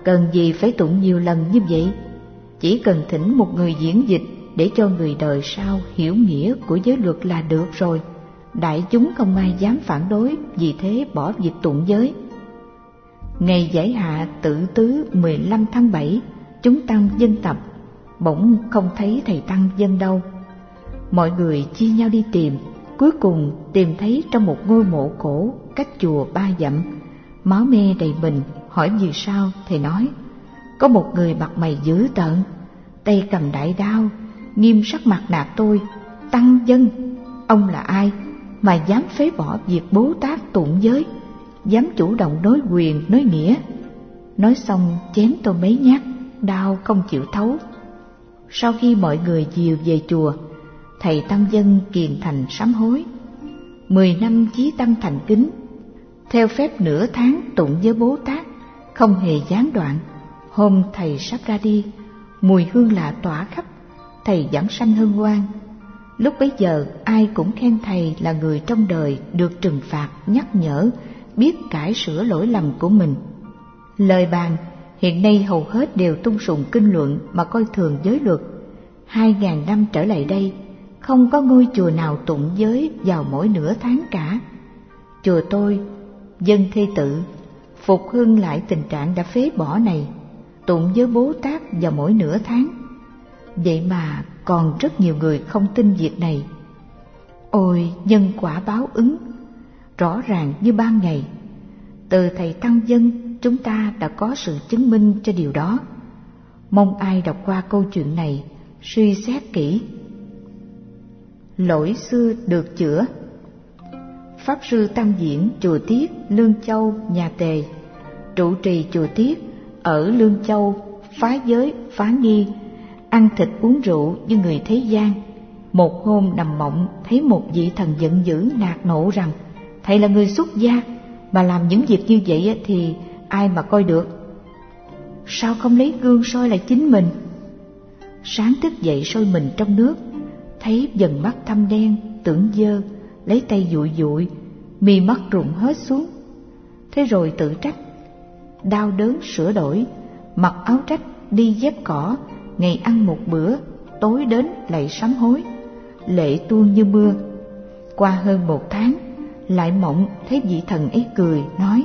cần gì phải tụng nhiều lần như vậy? Chỉ cần thỉnh một người diễn dịch để cho người đời sau hiểu nghĩa của giới luật là được rồi. Đại chúng không ai dám phản đối, vì thế bỏ việc tụng giới. Ngày giải hạ tự tứ mười lăm tháng bảy, chúng tăng dân tập, bỗng không thấy thầy tăng dân đâu. Mọi người chia nhau đi tìm, cuối cùng tìm thấy trong một ngôi mộ cổ cách chùa ba dặm, máu me đầy mình. Hỏi vì sao, thầy nói có một người mặt mày dữ tợn, tay cầm đại đao, nghiêm sắc mặt nạt tôi: tăng dân, ông là ai mà dám phế bỏ việc Bố Tát tụng giới, dám chủ động nói quyền nói nghĩa? Nói xong chém tôi mấy nhát, đau không chịu thấu. Sau khi mọi người dìu về chùa, thầy tăng dân kiền thành sám hối. Mười năm chí tâm thành kính, theo phép nửa tháng tụng với Bố Tát, không hề gián đoạn. Hôm thầy sắp ra đi, mùi hương lạ tỏa khắp, thầy giảng sanh hân hoan. Lúc bấy giờ ai cũng khen thầy là người trong đời được trừng phạt, nhắc nhở, biết cải sửa lỗi lầm của mình. Lời bàn hiện nay hầu hết đều tung sùng kinh luận mà coi thường giới luật. Hai ngàn năm trở lại đây, không có ngôi chùa nào tụng giới vào mỗi nửa tháng cả. Chùa tôi, dân thê tự, phục hưng lại tình trạng đã phế bỏ này, tụng với Bố Tát vào mỗi nửa tháng. Vậy mà còn rất nhiều người không tin việc này. Ôi, nhân quả báo ứng rõ ràng như ban ngày. Từ thầy tăng dân, chúng ta đã có sự chứng minh cho điều đó. Mong ai đọc qua câu chuyện này suy xét kỹ. Lỗi xưa được chữa. Pháp sư Tam Diễn chùa Tiết, Lương Châu, nhà Tề, trụ trì chùa Tiết ở Lương Châu, phá giới phá nghi, ăn thịt uống rượu như người thế gian. Một hôm nằm mộng thấy một vị thần giận dữ nạt nộ rằng: thầy là người xuất gia mà làm những việc như vậy thì ai mà coi được? Sao không lấy gương soi lại chính mình? Sáng thức dậy soi mình trong nước, thấy dần mắt thâm đen, tưởng dơ, lấy tay dụi dụi, mi mắt rụng hết xuống. Thế rồi tự trách, đau đớn sửa đổi, mặc áo trách, đi dép cỏ, ngày ăn một bữa, tối đến lại sám hối, lệ tuôn như mưa. Qua hơn một tháng, lại mộng thấy vị thần ấy cười nói: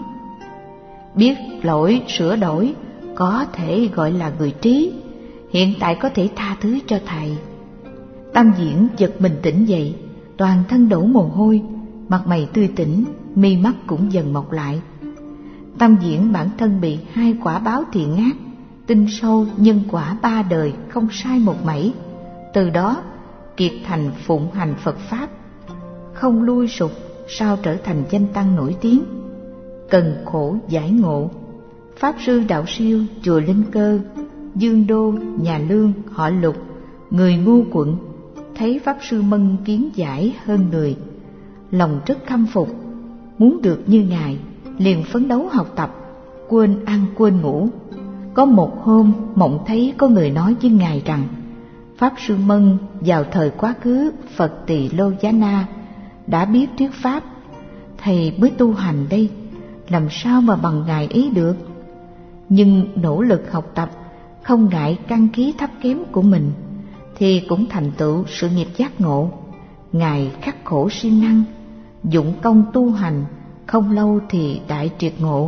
biết lỗi sửa đổi có thể gọi là người trí, hiện tại có thể tha thứ cho thầy. Tam Diễn giật mình tỉnh dậy, toàn thân đổ mồ hôi, mặt mày tươi tỉnh, mi mắt cũng dần mọc lại. Tam Diễn bản thân bị hai quả báo thiện ác, tin sâu nhân quả ba đời không sai một mảy. Từ đó kiệt thành phụng hành Phật Pháp, không lui sụp, sao trở thành danh tăng nổi tiếng. Cần khổ giải ngộ. Pháp sư Đạo Siêu chùa Linh Cơ, Dương Đô, nhà Lương, họ Lục, người Ngu Quận, thấy Pháp sư Mân kiến giải hơn người, lòng rất khâm phục, muốn được như ngài, liền phấn đấu học tập, quên ăn quên ngủ. Có một hôm mộng thấy có người nói với ngài rằng: Pháp sư Mân vào thời quá khứ Phật Tỳ Lô Giá Na đã biết thuyết pháp, thầy mới tu hành đây, làm sao mà bằng ngài ấy được? Nhưng nỗ lực học tập, không ngại căn khí thấp kém của mình, thì cũng thành tựu sự nghiệp giác ngộ. Ngài khắc khổ siêng năng, dụng công tu hành, không lâu thì đại triệt ngộ.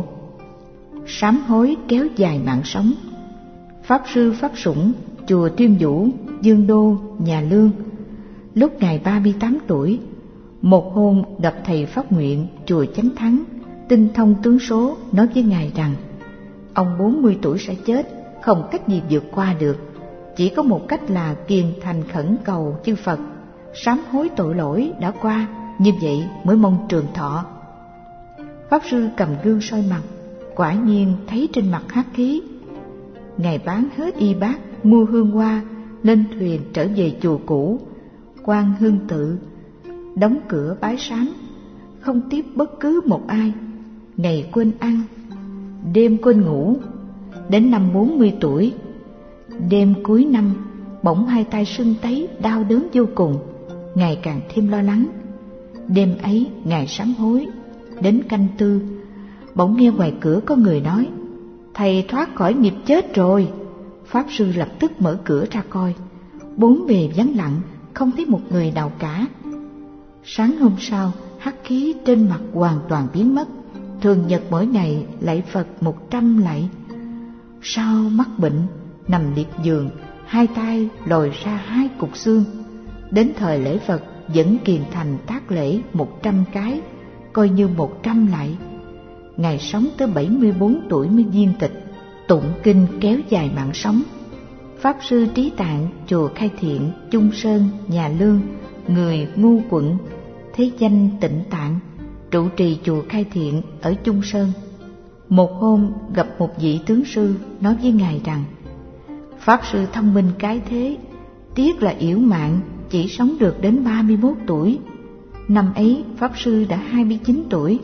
Sám hối kéo dài mạng sống. Pháp sư Pháp Sủng chùa Tuyên Vũ, Dương Đô, nhà Lương, lúc ngài ba mươi tám tuổi, một hôm gặp thầy Pháp Nguyện chùa Chánh Thắng, tinh thông tướng số, nói với ngài rằng ông bốn mươi tuổi sẽ chết, không cách gì vượt qua được, chỉ có một cách là kiền thành khẩn cầu chư Phật, sám hối tội lỗi đã qua, như vậy mới mong trường thọ. Pháp sư cầm gương soi mặt, quả nhiên thấy trên mặt hắc khí. Ngài bán hết y bát, mua hương hoa, lên thuyền trở về chùa cũ, Quan Hương Tự, đóng cửa bái sám, không tiếp bất cứ một ai. Ngày quên ăn, đêm quên ngủ. Đến năm bốn mươi tuổi, đêm cuối năm, bỗng hai tay sưng tấy, đau đớn vô cùng. Ngài càng thêm lo lắng. Đêm ấy ngài sám hối. Đến canh tư, bỗng nghe ngoài cửa có người nói: thầy thoát khỏi nghiệp chết rồi. Pháp sư lập tức mở cửa ra coi. Bốn bề vắng lặng, không thấy một người nào cả. Sáng hôm sau, hắc khí trên mặt hoàn toàn biến mất. Thường nhật mỗi ngày lạy Phật một trăm lạy. Sau mắc bệnh, nằm liệt giường, hai tay lồi ra hai cục xương. Đến thời lễ Phật vẫn kiền thành tác lễ một trăm cái, coi như một trăm lạy. Ngài sống tới bảy mươi bốn tuổi mới viên tịch, tụng kinh kéo dài mạng sống. Pháp sư Trí Tạng, chùa Khai Thiện, Chung Sơn, Nhà Lương, người Ngu Quận, thế danh Tịnh Tạng, trụ trì chùa Khai Thiện ở Chung Sơn. Một hôm gặp một vị tướng sư, nói với ngài rằng: Pháp sư thông minh cái thế, tiếc là yểu mạng, chỉ sống được đến ba mươi mốt tuổi. Năm ấy Pháp sư đã hai mươi chín tuổi.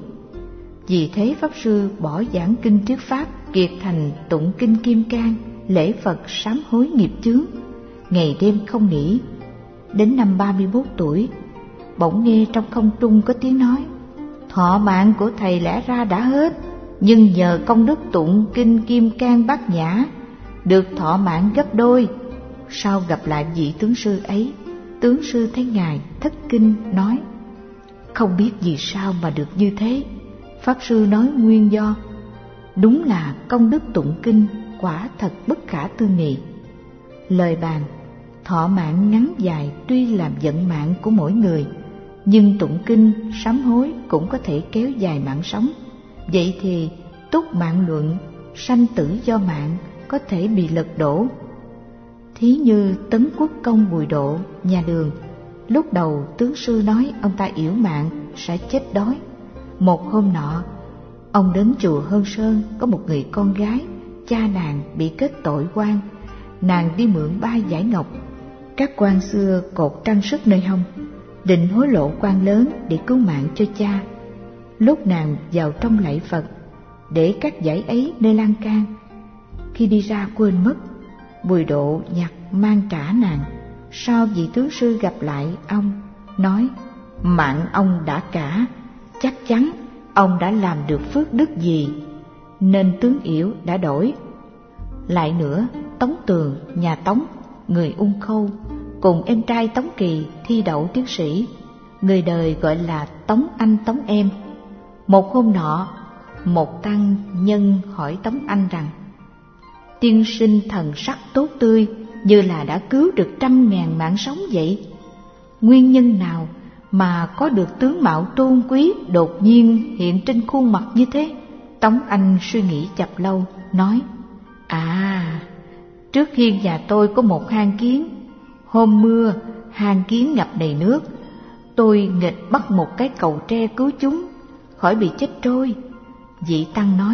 Vì thế Pháp sư bỏ giảng kinh thuyết pháp, kiệt thành tụng kinh Kim Cang, lễ Phật sám hối nghiệp chướng, ngày đêm không nghỉ. Đến năm ba mươi mốt tuổi, bỗng nghe trong không trung có tiếng nói: Thọ mạng của thầy lẽ ra đã hết, nhưng nhờ công đức tụng kinh Kim Cang Bát Nhã, được thọ mạng gấp đôi. Sau gặp lại vị tướng sư ấy, tướng sư thấy ngài thất kinh, nói: Không biết vì sao mà được như thế. Pháp sư nói nguyên do: Đúng là công đức tụng kinh quả thật bất khả tư nghị. Lời bàn: Thọ mạng ngắn dài tuy làm vận mạng của mỗi người, nhưng tụng kinh sám hối cũng có thể kéo dài mạng sống. Vậy thì túc mạng luận, sanh tử do mạng, có thể bị lật đổ. Thí như Tấn Quốc Công Bùi Độ, nhà Đường, lúc đầu tướng sư nói ông ta yểu mạng sẽ chết đói. Một hôm nọ, ông đến chùa Hơn Sơn, có một người con gái, cha nàng bị kết tội quan. Nàng đi mượn ba dải ngọc, các quan xưa cột trang sức nơi hông, định hối lộ quan lớn để cứu mạng cho cha. Lúc nàng vào trong lạy Phật, để các dải ấy nơi lan can. Khi đi ra quên mất, Bùi Độ nhặt mang trả nàng. Sau vị tướng sư gặp lại ông, nói: Mạng ông đã cả, chắc chắn ông đã làm được phước đức gì, nên tướng yểu đã đổi. Lại nữa, Tống Tường, nhà Tống, người Ung Khâu, cùng em trai Tống Kỳ thi đậu tiến sĩ, người đời gọi là Tống Anh Tống Em. Một hôm nọ, một tăng nhân hỏi Tống Anh rằng: Tiên sinh thần sắc tốt tươi, như là đã cứu được trăm ngàn mạng sống vậy. Nguyên nhân nào mà có được tướng mạo tôn quý đột nhiên hiện trên khuôn mặt như thế? Tống Anh suy nghĩ chập lâu, nói: À, trước khi nhà tôi có một hang kiến. Hôm mưa, hang kiến ngập đầy nước. Tôi nghịch bắt một cái cầu tre cứu chúng, khỏi bị chết trôi. Vị tăng nói: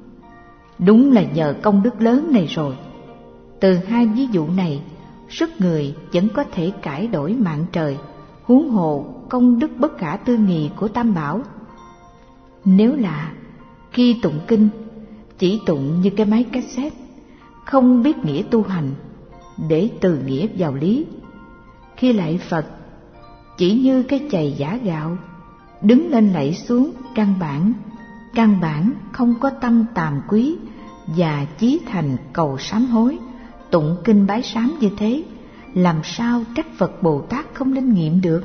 Đúng là nhờ công đức lớn này rồi. Từ hai ví dụ này, sức người vẫn có thể cải đổi mạng trời, huống hồ công đức bất khả tư nghị của Tam Bảo. Nếu là khi tụng kinh chỉ tụng như cái máy cassette, không biết nghĩa tu hành, để từ nghĩa vào lý. Khi lạy Phật chỉ như cái chày giã gạo, đứng lên lạy xuống, căn bản căn bản không có tâm tàm quý và chí thành cầu sám hối. Tụng kinh bái sám như thế, làm sao trách Phật Bồ Tát không linh nghiệm được.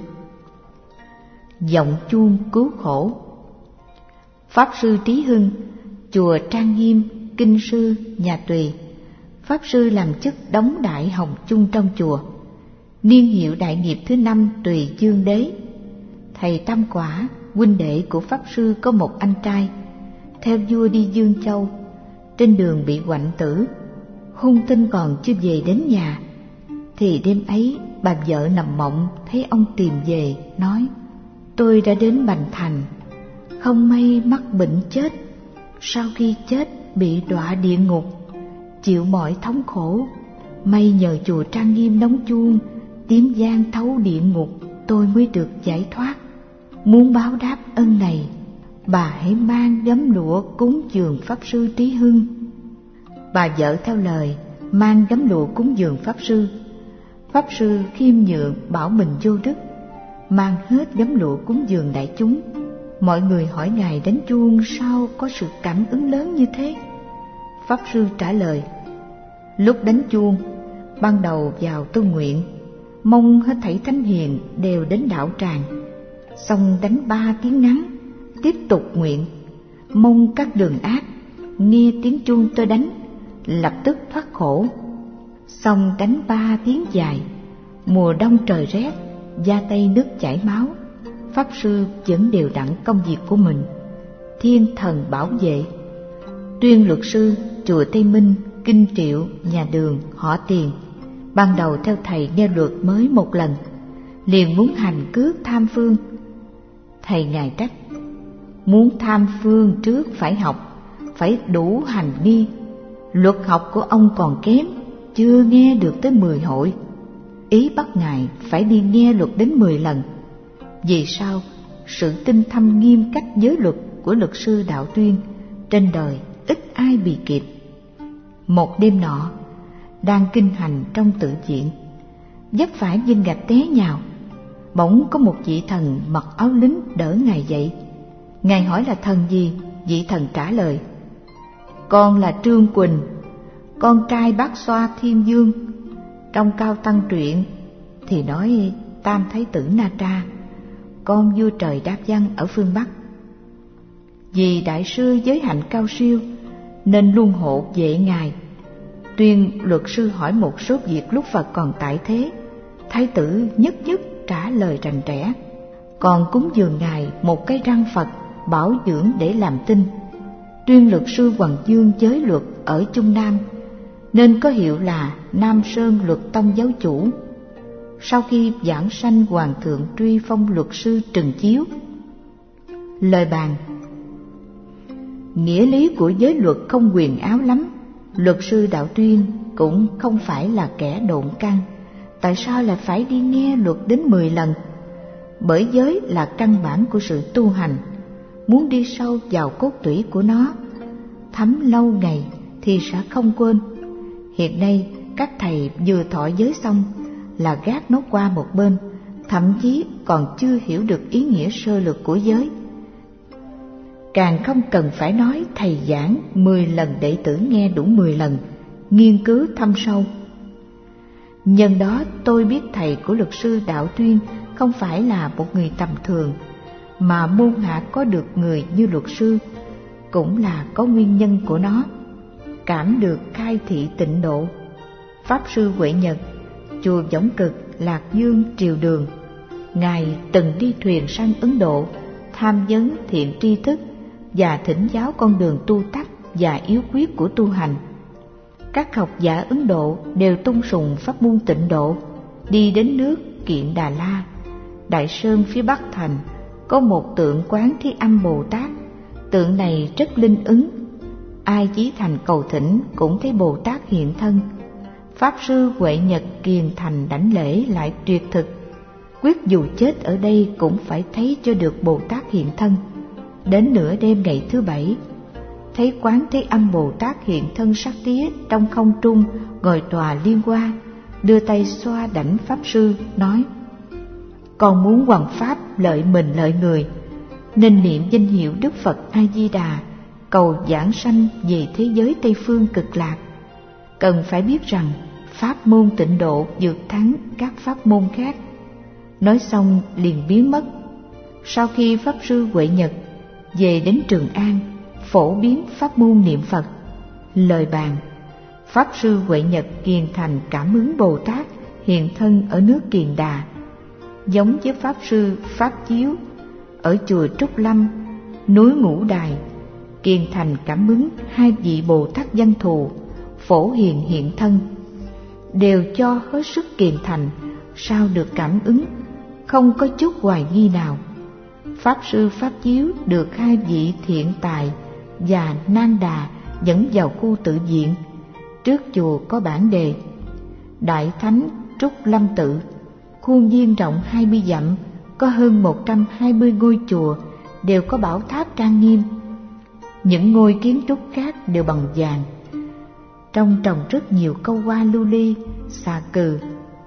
Giọng chuông cứu khổ. Pháp sư Trí Hưng, chùa Trang Nghiêm, Kinh Sư, Nhà Tùy. Pháp sư làm chức đóng đại hồng chung trong chùa. Niên hiệu đại nghiệp thứ năm Tùy Dương Đế. Thầy Tam Quả, huynh đệ của Pháp sư, có một anh trai, theo vua đi Dương Châu. Trên đường bị hoạnh tử, hung tinh còn chưa về đến nhà, thì đêm ấy bà vợ nằm mộng thấy ông tìm về, nói: Tôi đã đến Bành Thành, không may mắc bệnh chết. Sau khi chết bị đọa địa ngục, chịu mọi thống khổ. May nhờ chùa Trang Nghiêm đóng chuông, tiếng vang thấu địa ngục, tôi mới được giải thoát. Muốn báo đáp ân này, bà hãy mang gấm lụa cúng dường Pháp sư Trí Hưng. Bà vợ theo lời, mang gấm lụa cúng dường Pháp sư. Pháp sư khiêm nhượng bảo mình vô đức, mang hết gấm lụa cúng dường đại chúng. Mọi người hỏi ngài đánh chuông sao có sự cảm ứng lớn như thế. Pháp sư trả lời: lúc đánh chuông, ban đầu vào tu nguyện, mong hết thảy thánh hiền đều đến đạo tràng, xong đánh ba tiếng ngắn, tiếp tục nguyện, mong các đường ác nghe tiếng chuông tôi đánh, lập tức thoát khổ. Xong đánh ba tiếng dài, mùa đông trời rét, da tay nước chảy máu, Pháp sư vẫn đều đặn công việc của mình, thiên thần bảo vệ. Tuyên luật sư, chùa Tây Minh, Kinh Triệu, nhà Đường, họ Tiền, ban đầu theo thầy nghe luật mới một lần, liền muốn hành cước tham phương. Thầy ngài trách: muốn tham phương trước phải học, phải đủ hành nghi. Luật học của ông còn kém, chưa nghe được tới mười hội. Ý bắt ngài phải đi nghe luật đến mười lần. Vì sao? Sự tinh thâm nghiêm cách giới luật của luật sư Đạo Tuyên trên đời ít ai bì kịp. Một đêm nọ, đang kinh hành trong tự viện, vấp phải viên gạch té nhào. Bỗng có một vị thần mặc áo lính đỡ ngài dậy. Ngài hỏi là thần gì? Vị thần trả lời: con là Trương Quỳnh, con trai Bát Xoa Thiên Dương. Trong Cao Tăng truyện thì nói Tam Thái tử Na Tra, con vua trời Đáp Văn ở phương Bắc. Vì đại sư giới hạnh cao siêu nên luôn hộ vệ ngài. Tuyên luật sư hỏi một số việc lúc Phật còn tại thế, Thái tử nhất nhất trả lời rành rẽ, còn cúng dường ngài một cái răng Phật bảo dưỡng để làm tinh. Tuyên luật sư Hoằng Dương giới luật ở Trung Nam, nên có hiệu là Nam Sơn Luật Tông giáo chủ. Sau khi giảng sanh, Hoàng thượng truy phong luật sư Trừng Chiếu. Lời bàn: nghĩa lý của giới luật không quyền áo lắm. Luật sư Đạo Tuyên cũng không phải là kẻ độn căn. Tại sao lại phải đi nghe luật đến mười lần? Bởi giới là căn bản của sự tu hành, muốn đi sâu vào cốt tủy của nó, thấm lâu ngày thì sẽ không quên. Hiện nay các thầy vừa thọ giới xong là gác nó qua một bên, thậm chí còn chưa hiểu được ý nghĩa sơ lược của giới. Càng không cần phải nói thầy giảng mười lần đệ tử nghe đủ mười lần, nghiên cứu thâm sâu. Nhân đó tôi biết thầy của luật sư Đạo Tuyên không phải là một người tầm thường, mà môn hạ có được người như luật sư cũng là có nguyên nhân của nó. Cảm được khai thị tịnh độ. Pháp sư Huệ Nhật, chùa Võng Cực, Lạc Dương, Triều Đường, ngài từng đi thuyền sang Ấn Độ tham vấn thiện tri thức và thỉnh giáo con đường tu tắc và yếu quyết của tu hành. Các học giả Ấn Độ đều tôn sùng pháp môn tịnh độ. Đi đến nước Kiện Đà La, Đại Sơn phía Bắc thành, có một tượng Quán Thế Âm Bồ Tát. Tượng này rất linh ứng, ai chí thành cầu thỉnh cũng thấy Bồ Tát hiện thân. Pháp sư Huệ Nhật kiền thành đảnh lễ lại tuyệt thực, quyết dù chết ở đây cũng phải thấy cho được Bồ Tát hiện thân. Đến nửa đêm ngày thứ bảy, thấy Quán Thế Âm Bồ Tát hiện thân sắc tía trong không trung, ngồi tòa liên hoa, đưa tay xoa đảnh pháp sư, nói: con muốn hoằng pháp lợi mình lợi người, nên niệm danh hiệu Đức Phật A Di Đà, cầu giảng sanh về thế giới Tây phương cực lạc. Cần phải biết rằng pháp môn tịnh độ vượt thắng các pháp môn khác. Nói xong liền biến mất. Sau khi pháp sư Huệ Nhật về đến Trường An, phổ biến pháp môn niệm Phật. Lời bàn: pháp sư Huệ Nhật kiền thành cảm ứng Bồ Tát hiện thân ở nước Kiền Đà, giống với pháp sư Pháp Chiếu ở chùa Trúc Lâm, núi Ngũ Đài. Kiền thành cảm ứng hai vị Bồ Tát Văn Thù phổ hiền hiện thân, đều cho hết sức kiền thành, sao được cảm ứng, không có chút hoài nghi nào. Pháp sư Pháp Chiếu được hai vị Thiện Tài và Nan Đà dẫn vào khu tự viện. Trước chùa có bản đề: Đại Thánh Trúc Lâm Tự, khuôn viên rộng hai mươi dặm, có hơn một trăm hai mươi ngôi chùa, đều có bảo tháp trang nghiêm. Những ngôi kiến trúc khác đều bằng vàng, trong trồng rất nhiều câu hoa lưu ly, xà cừ.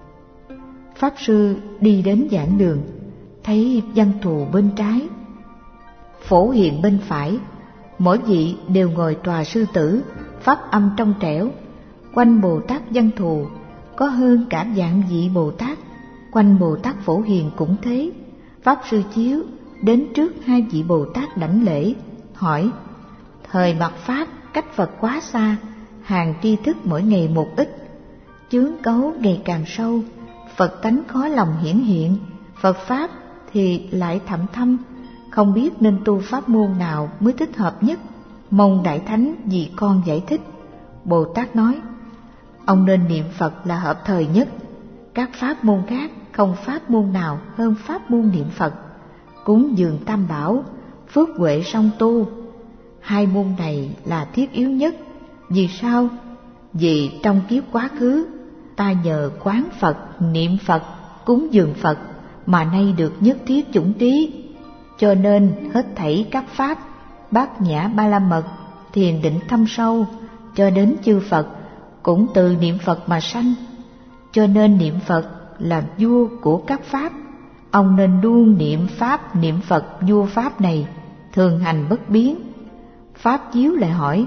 Pháp sư đi đến giảng đường, thấy Văn Thù bên trái, Phổ Hiền bên phải, mỗi vị đều ngồi tòa sư tử. Pháp pháp âm trong trẻo. Quanh Bồ Tát Văn Thù có hơn cả vạn vị Bồ Tát, quanh Bồ Tát Phổ Hiền cũng thế. Pháp Sư Chiếu đến trước hai vị Bồ Tát đảnh lễ, hỏi: thời mạt Pháp cách Phật quá xa, hàng tri thức mỗi ngày một ít, chướng cấu ngày càng sâu, Phật tánh khó lòng hiển hiện, Phật Pháp thì lại thẳm thâm, không biết nên tu pháp môn nào mới thích hợp nhất, mong Đại Thánh vì con giải thích. Bồ Tát nói: ông nên niệm Phật là hợp thời nhất, các pháp môn khác không pháp môn nào hơn pháp môn niệm Phật. Cúng dường Tam Bảo, phước huệ song tu, hai môn này là thiết yếu nhất. Vì sao? Vì trong kiếp quá khứ ta nhờ quán Phật, niệm Phật, cúng dường Phật mà nay được nhất thiết chủng trí, cho nên hết thảy các pháp Bát Nhã Ba La Mật, thiền định thâm sâu cho đến chư Phật cũng từ niệm Phật mà sanh. Cho nên niệm Phật là vua của các pháp. Ông nên luôn niệm pháp niệm Phật vua pháp này, thường hành bất biến. Pháp Chiếu lại hỏi: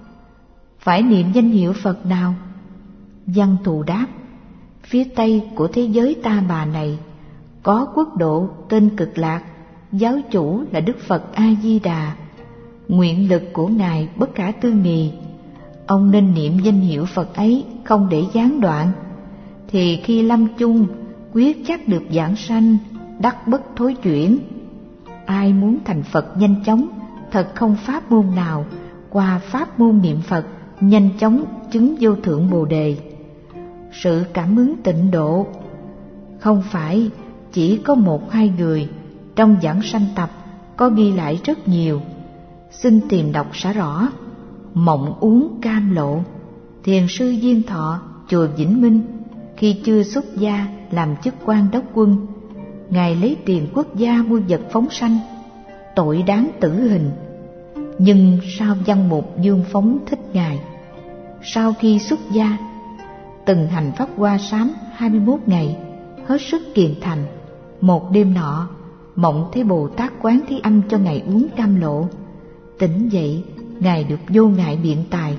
phải niệm danh hiệu Phật nào? Văn Thù đáp: phía tây của thế giới Ta Bà này có quốc độ tên Cực Lạc, giáo chủ là Đức Phật A Di Đà. Nguyện lực của Ngài bất khả tư nghì, ông nên niệm danh hiệu Phật ấy không để gián đoạn, thì khi lâm chung quyết chắc được vãng sanh, đắc bất thối chuyển. Ai muốn thành Phật nhanh chóng, thật không pháp môn nào qua pháp môn niệm Phật nhanh chóng chứng vô thượng Bồ Đề. Sự cảm ứng tịnh độ không phải chỉ có một hai người, trong giảng sanh tập có ghi lại rất nhiều. Xin tìm đọc sẽ rõ. Mộng uống cam lộ, thiền sư Diên Thọ, chùa Vĩnh Minh, khi chưa xuất gia làm chức quan đốc quân, Ngài lấy tiền quốc gia mua vật phóng sanh, tội đáng tử hình. Nhưng sao văn mục Dương Phóng thích Ngài? Sau khi xuất gia, từng hành pháp hoa sám hai mươi mốt ngày, hết sức kiền thành. Một đêm nọ, mộng thấy Bồ Tát Quán Thế Âm cho Ngài uống cam lộ. Tỉnh dậy, Ngài được vô ngại biện tài,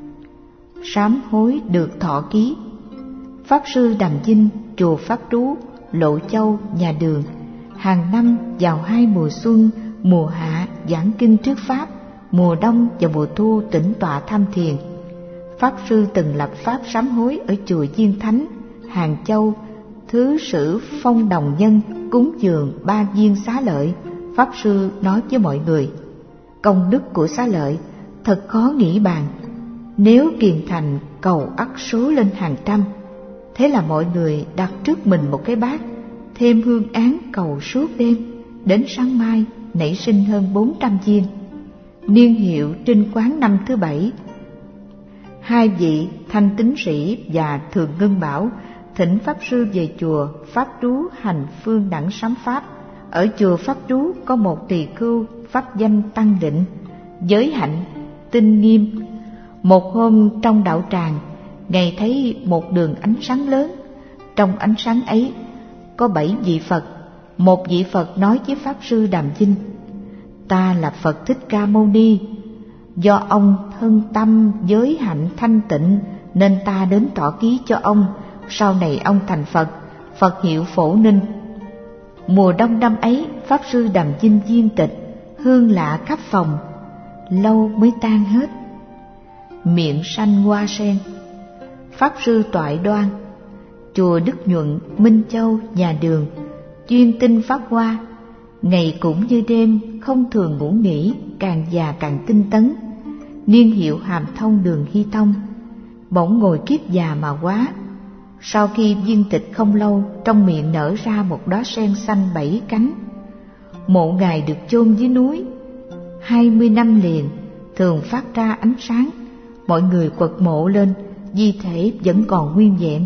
sám hối được thọ ký. Pháp Sư Đàm Vinh, chùa Pháp Trú, Lộ Châu, Nhà Đường, hàng năm vào hai mùa xuân, mùa hạ giảng kinh trước Pháp, mùa đông và mùa thu tĩnh tọa tham thiền. Pháp Sư từng lập pháp sám hối ở chùa Diên Thánh, Hàng Châu, Thứ Sử Phong Đồng Nhân cúng dường ba viên xá lợi. Pháp Sư nói với mọi người: công đức của xá lợi thật khó nghĩ bàn, nếu kiền thành cầu ắt số lên hàng trăm. Thế là mọi người đặt trước mình một cái bát, thêm hương án cầu suốt đêm, đến sáng mai nảy sinh hơn bốn trăm viên. Niên hiệu Trinh Quán năm thứ bảy, hai vị Thanh Tín Sĩ và Thường Ngân Bảo thỉnh Pháp Sư về chùa Pháp Trú hành phương đẳng sám pháp. Ở chùa Pháp Trú có một tỳ khưu pháp danh Tăng Định, giới hạnh tinh nghiêm. Một hôm trong đạo tràng, Ngài thấy một đường ánh sáng lớn. Trong ánh sáng ấy có bảy vị Phật. Một vị Phật nói với Pháp Sư Đàm Vinh: ta là Phật Thích Ca Mâu Ni, do ông thân tâm giới hạnh thanh tịnh nên ta đến tỏ ký cho ông, sau này ông thành Phật, Phật hiệu Phổ Ninh. Mùa đông năm ấy, Pháp Sư Đàm Vinh viên tịch, hương lạ khắp phòng, lâu mới tan hết. Miệng sanh hoa sen. Pháp Sư Toại Đoan, chùa Đức Nhuận, Minh Châu, Nhà Đường, chuyên tinh pháp hoa, ngày cũng như đêm, không thường ngủ nghỉ, càng già càng tinh tấn. Niên hiệu Hàm Thông Đường Hy Thông, bỗng ngồi kiết già mà quá. Sau khi viên tịch không lâu, trong miệng nở ra một đóa sen xanh bảy cánh. Mộ Ngài được chôn dưới núi, hai mươi năm liền thường phát ra ánh sáng. Mọi người quật mộ lên, di thể vẫn còn nguyên vẹn,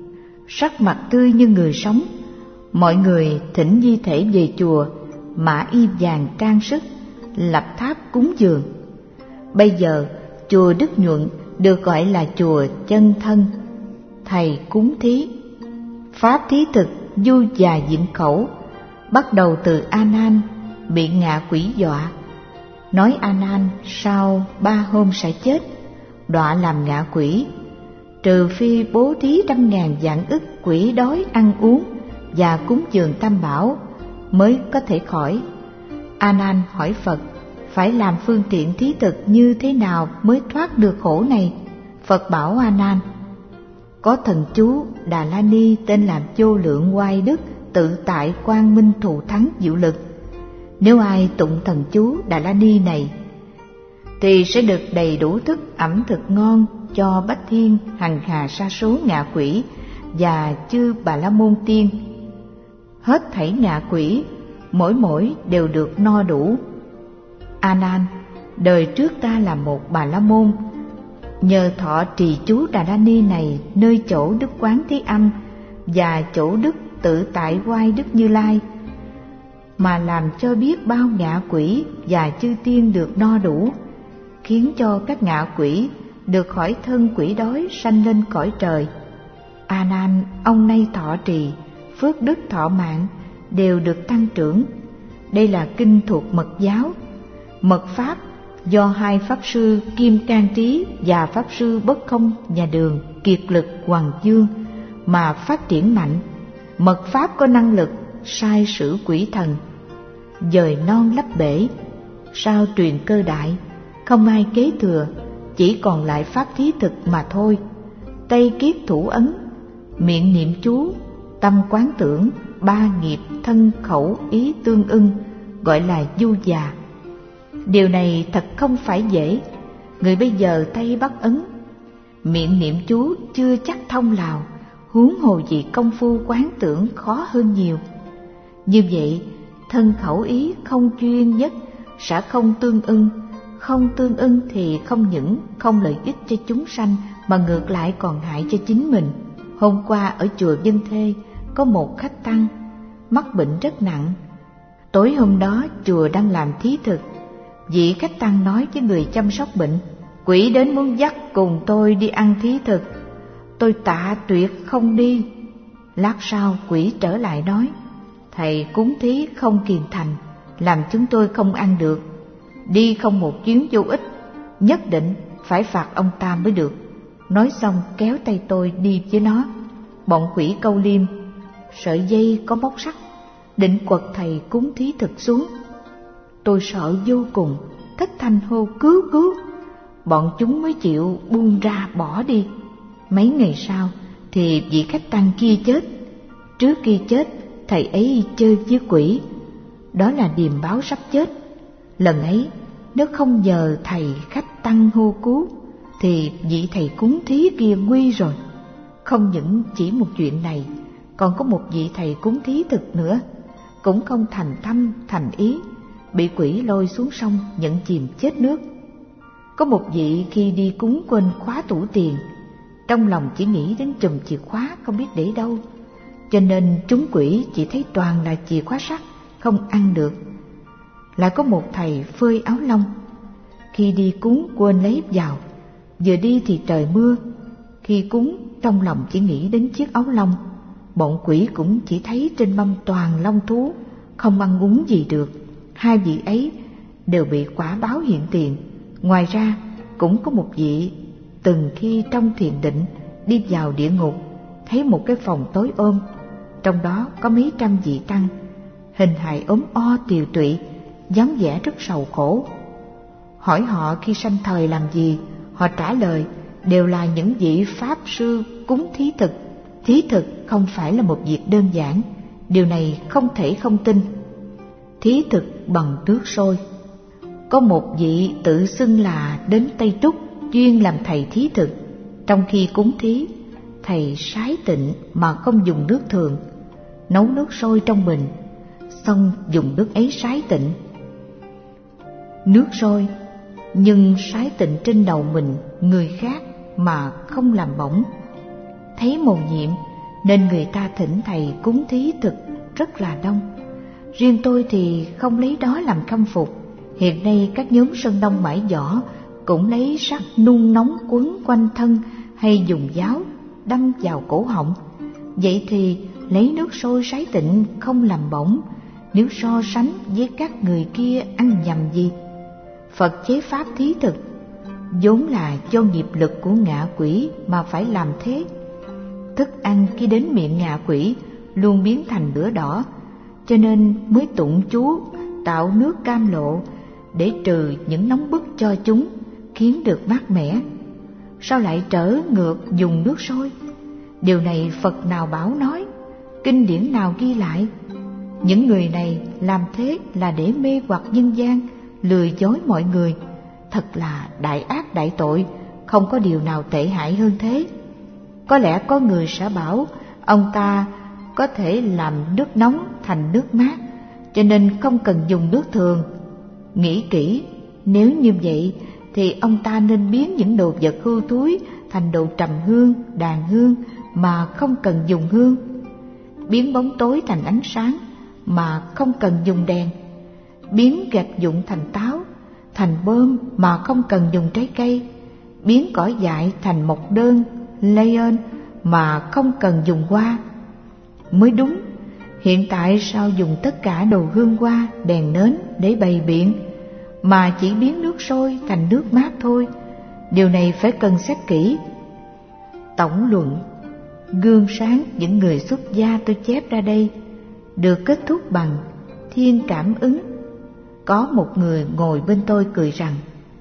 sắc mặt tươi như người sống. Mọi người thỉnh di thể về chùa, mã y vàng trang sức, lập tháp cúng dường. Bây giờ chùa Đức Nhuận được gọi là chùa Chân Thân. Thầy cúng thí, pháp thí thực du già diệm khẩu, bắt đầu từ A Nan bị ngạ quỷ dọa, nói A Nan sau ba hôm sẽ chết. đọa làm ngạ quỷ, trừ phi bố thí trăm ngàn vạn ức quỷ đói ăn uống và cúng dường tam bảo mới có thể khỏi. A Nan hỏi Phật, phải làm phương tiện thí thực như thế nào mới thoát được khổ này? Phật bảo A Nan, có thần chú Đà La Ni tên là Vô Lượng Oai Đức Tự Tại Quang Minh Thù Thắng Diệu Lực. Nếu ai tụng thần chú Đà La Ni này thì sẽ được đầy đủ thức ẩm thực ngon cho bách thiên hằng hà sa số ngạ quỷ và chư Bà La Môn tiên. Hết thảy ngạ quỷ mỗi mỗi đều được no đủ. A Nan, đời trước ta là một Bà La Môn, nhờ thọ trì chú Đà La Ni này nơi chỗ Đức Quán Thế Âm và chỗ Đức Tự Tại Oai Đức Như Lai, mà làm cho biết bao ngạ quỷ và chư tiên được no đủ, khiến cho các ngạ quỷ được khỏi thân quỷ đói sanh lên cõi trời. A Nan, ông nay thọ trì, phước đức thọ mạng đều được tăng trưởng. Đây là kinh thuộc mật giáo. Mật pháp do hai pháp sư Kim Cang Trí và pháp sư Bất Không Nhà Đường kiệt lực Hoàng Dương mà phát triển mạnh. Mật pháp có năng lực sai sử quỷ thần, dời non lấp bể. Sau truyền cơ đại, không ai kế thừa, chỉ còn lại pháp thí thực mà thôi. Tay kiết thủ ấn, miệng niệm chú, tâm quán tưởng, ba nghiệp thân khẩu ý tương ưng, gọi là du già. Điều này thật không phải dễ. Người bây giờ tay bắt ấn, miệng niệm chú chưa chắc thông lào, huống hồ gì công phu quán tưởng khó hơn nhiều. Như vậy, thân khẩu ý không chuyên nhất sẽ không tương ưng. Không tương ưng thì không những không lợi ích cho chúng sanh mà ngược lại còn hại cho chính mình. Hôm qua ở chùa Vân Thê có một khách tăng mắc bệnh rất nặng. Tối hôm đó chùa đang làm thí thực. Vị khách tăng nói với người chăm sóc bệnh, quỷ đến muốn dắt cùng tôi đi ăn thí thực. Tôi tạ tuyệt không đi. Lát sau quỷ trở lại nói, thầy cúng thí không kiền thành, làm chúng tôi không ăn được. Đi không một chuyến vô ích, nhất định phải phạt ông ta mới được. Nói xong kéo tay tôi đi với nó. Bọn quỷ câu liêm, sợi dây có móc sắt, định quật thầy cúng thí thực xuống. Tôi sợ vô cùng, thất thanh hô cứu cứu. Bọn chúng mới chịu buông ra bỏ đi. Mấy ngày sau thì vị khách tăng kia chết. Trước khi chết, thầy ấy chơi với quỷ, đó là điềm báo sắp chết. Lần ấy nếu không nhờ thầy khách tăng hô cứu thì vị thầy cúng thí kia nguy rồi. Không những chỉ một chuyện này, còn có một vị thầy cúng thí thực nữa, cũng không thành tâm thành ý, bị quỷ lôi xuống sông nhận chìm chết nước. Có một vị khi đi cúng quên khóa tủ tiền, trong lòng chỉ nghĩ đến chùm chìa khóa không biết để đâu, cho nên trúng quỷ chỉ thấy toàn là chìa khóa sắt, không ăn được. Lại có một thầy phơi áo lông, khi đi cúng quên lấy vào, vừa đi thì trời mưa, khi cúng trong lòng chỉ nghĩ đến chiếc áo lông. Bọn quỷ cũng chỉ thấy trên mâm toàn lông thú, không ăn uống gì được. Hai vị ấy đều bị quả báo hiện tiền. Ngoài ra cũng có một vị từng khi trong thiền định đi vào địa ngục, thấy một cái phòng tối ôm, trong đó có mấy trăm vị tăng, hình hài ốm o tiều tụy, dáng vẻ rất sầu khổ. Hỏi họ khi sanh thời làm gì, họ trả lời đều là những vị pháp sư cúng thí thực. Thí thực không phải là một việc đơn giản, điều này không thể không tin. Thí thực bằng nước sôi. Có một vị tự xưng là đến Tây Trúc chuyên làm thầy thí thực. Trong khi cúng thí, thầy sái tịnh mà không dùng nước thường, nấu nước sôi trong bình, xong dùng nước ấy sái tịnh. Nước sôi nhưng sái tịnh trên đầu mình người khác mà không làm bỏng. Thấy mầu nhiệm nên người ta thỉnh thầy cúng thí thực rất là đông. Riêng tôi thì không lấy đó làm khâm phục. Hiện nay các nhóm Sơn Đông mãi giỏ cũng lấy sắt nung nóng quấn quanh thân hay dùng giáo đâm vào cổ họng. Vậy thì lấy nước sôi sái tịnh không làm bỏng, nếu so sánh với các người kia ăn nhầm gì? Phật chế pháp thí thực, vốn là do nghiệp lực của ngạ quỷ mà phải làm thế. Thức ăn khi đến miệng ngạ quỷ luôn biến thành lửa đỏ, cho nên mới tụng chú tạo nước cam lộ để trừ những nóng bức cho chúng, khiến được mát mẻ. Sao lại trở ngược dùng nước sôi? Điều này Phật nào bảo nói, kinh điển nào ghi lại? Những người này làm thế là để mê hoặc nhân gian, lừa dối mọi người. Thật là đại ác đại tội, không có điều nào tệ hại hơn thế. Có lẽ có người sẽ bảo ông ta có thể làm nước nóng thành nước mát, cho nên không cần dùng nước thường. Nghĩ kỹ, nếu như vậy thì ông ta nên biến những đồ vật hư thối thành đồ trầm hương, đàn hương mà không cần dùng hương, biến bóng tối thành ánh sáng mà không cần dùng đèn, biến gạch vụn thành táo, thành bơm mà không cần dùng trái cây, biến cỏ dại thành mộc đơn, lion mà không cần dùng hoa. Mới đúng, hiện tại sao dùng tất cả đồ hương hoa, đèn nến để bày biện, mà chỉ biến nước sôi thành nước mát thôi? Điều này phải cần xét kỹ. Tổng luận, gương sáng những người xuất gia tôi chép ra đây được kết thúc bằng thiên cảm ứng. Có một người ngồi bên tôi cười rằng,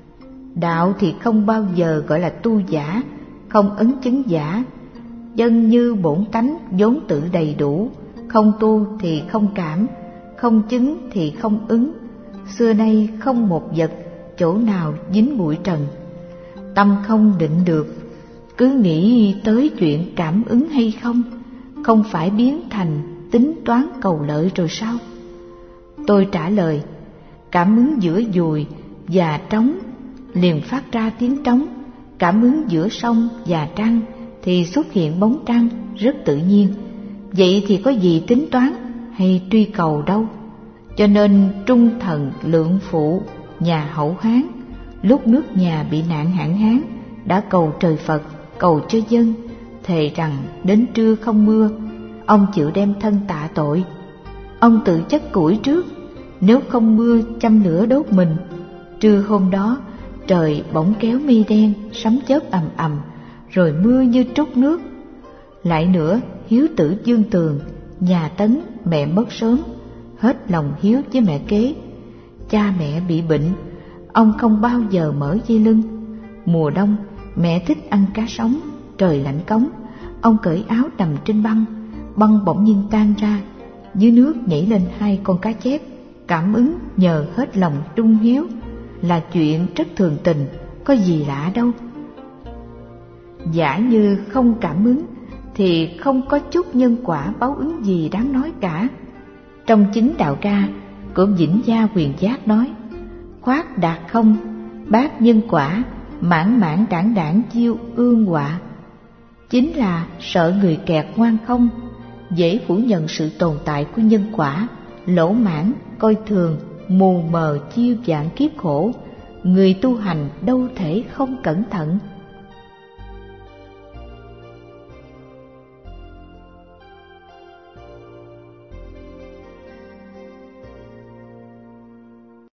đạo thì không bao giờ gọi là tu giả, không ấn chứng giả. Dân như bổn tánh vốn tự đầy đủ, không tu thì không cảm, không chứng thì không ứng. Xưa nay không một vật chỗ nào dính bụi trần. Tâm không định được, cứ nghĩ tới chuyện cảm ứng hay không, không phải biến thành tính toán cầu lợi rồi sao? Tôi trả lời, cảm ứng giữa dùi và trống liền phát ra tiếng trống, cảm ứng giữa sông và trăng thì xuất hiện bóng trăng rất tự nhiên. Vậy thì có gì tính toán hay truy cầu đâu. Cho nên trung thần lượng phụ nhà Hậu Hán, lúc nước nhà bị nạn hạn hán, đã cầu trời Phật, cầu cho dân, thề rằng đến trưa không mưa, ông chịu đem thân tạ tội. Ông tự chất củi trước, nếu không mưa châm lửa đốt mình. Trưa hôm đó trời bỗng kéo mây đen, sấm chớp ầm ầm, rồi mưa như trút nước. Lại nữa, hiếu tử Dương Tường, nhà Tấn mẹ mất sớm, hết lòng hiếu với mẹ kế. Cha mẹ bị bệnh, ông không bao giờ mở dây lưng. Mùa đông mẹ thích ăn cá sống, trời lạnh cống, ông cởi áo nằm trên băng, băng bỗng nhiên tan ra, dưới nước nhảy lên hai con cá chép. Cảm ứng nhờ hết lòng trung hiếu là chuyện rất thường tình, có gì lạ đâu. Giả như không cảm ứng thì không có chút nhân quả báo ứng gì đáng nói cả. Trong chính đạo ca của Vĩnh Gia Quyền Giác nói, khoát đạt không, bát nhân quả, mãn mãn đảng đảng chiêu ương họa. Chính là sợ người kẹt ngoan không, dễ phủ nhận sự tồn tại của nhân quả, lỗ mãn, coi thường, mù mờ chiêu vạn kiếp khổ. Người tu hành đâu thể không cẩn thận.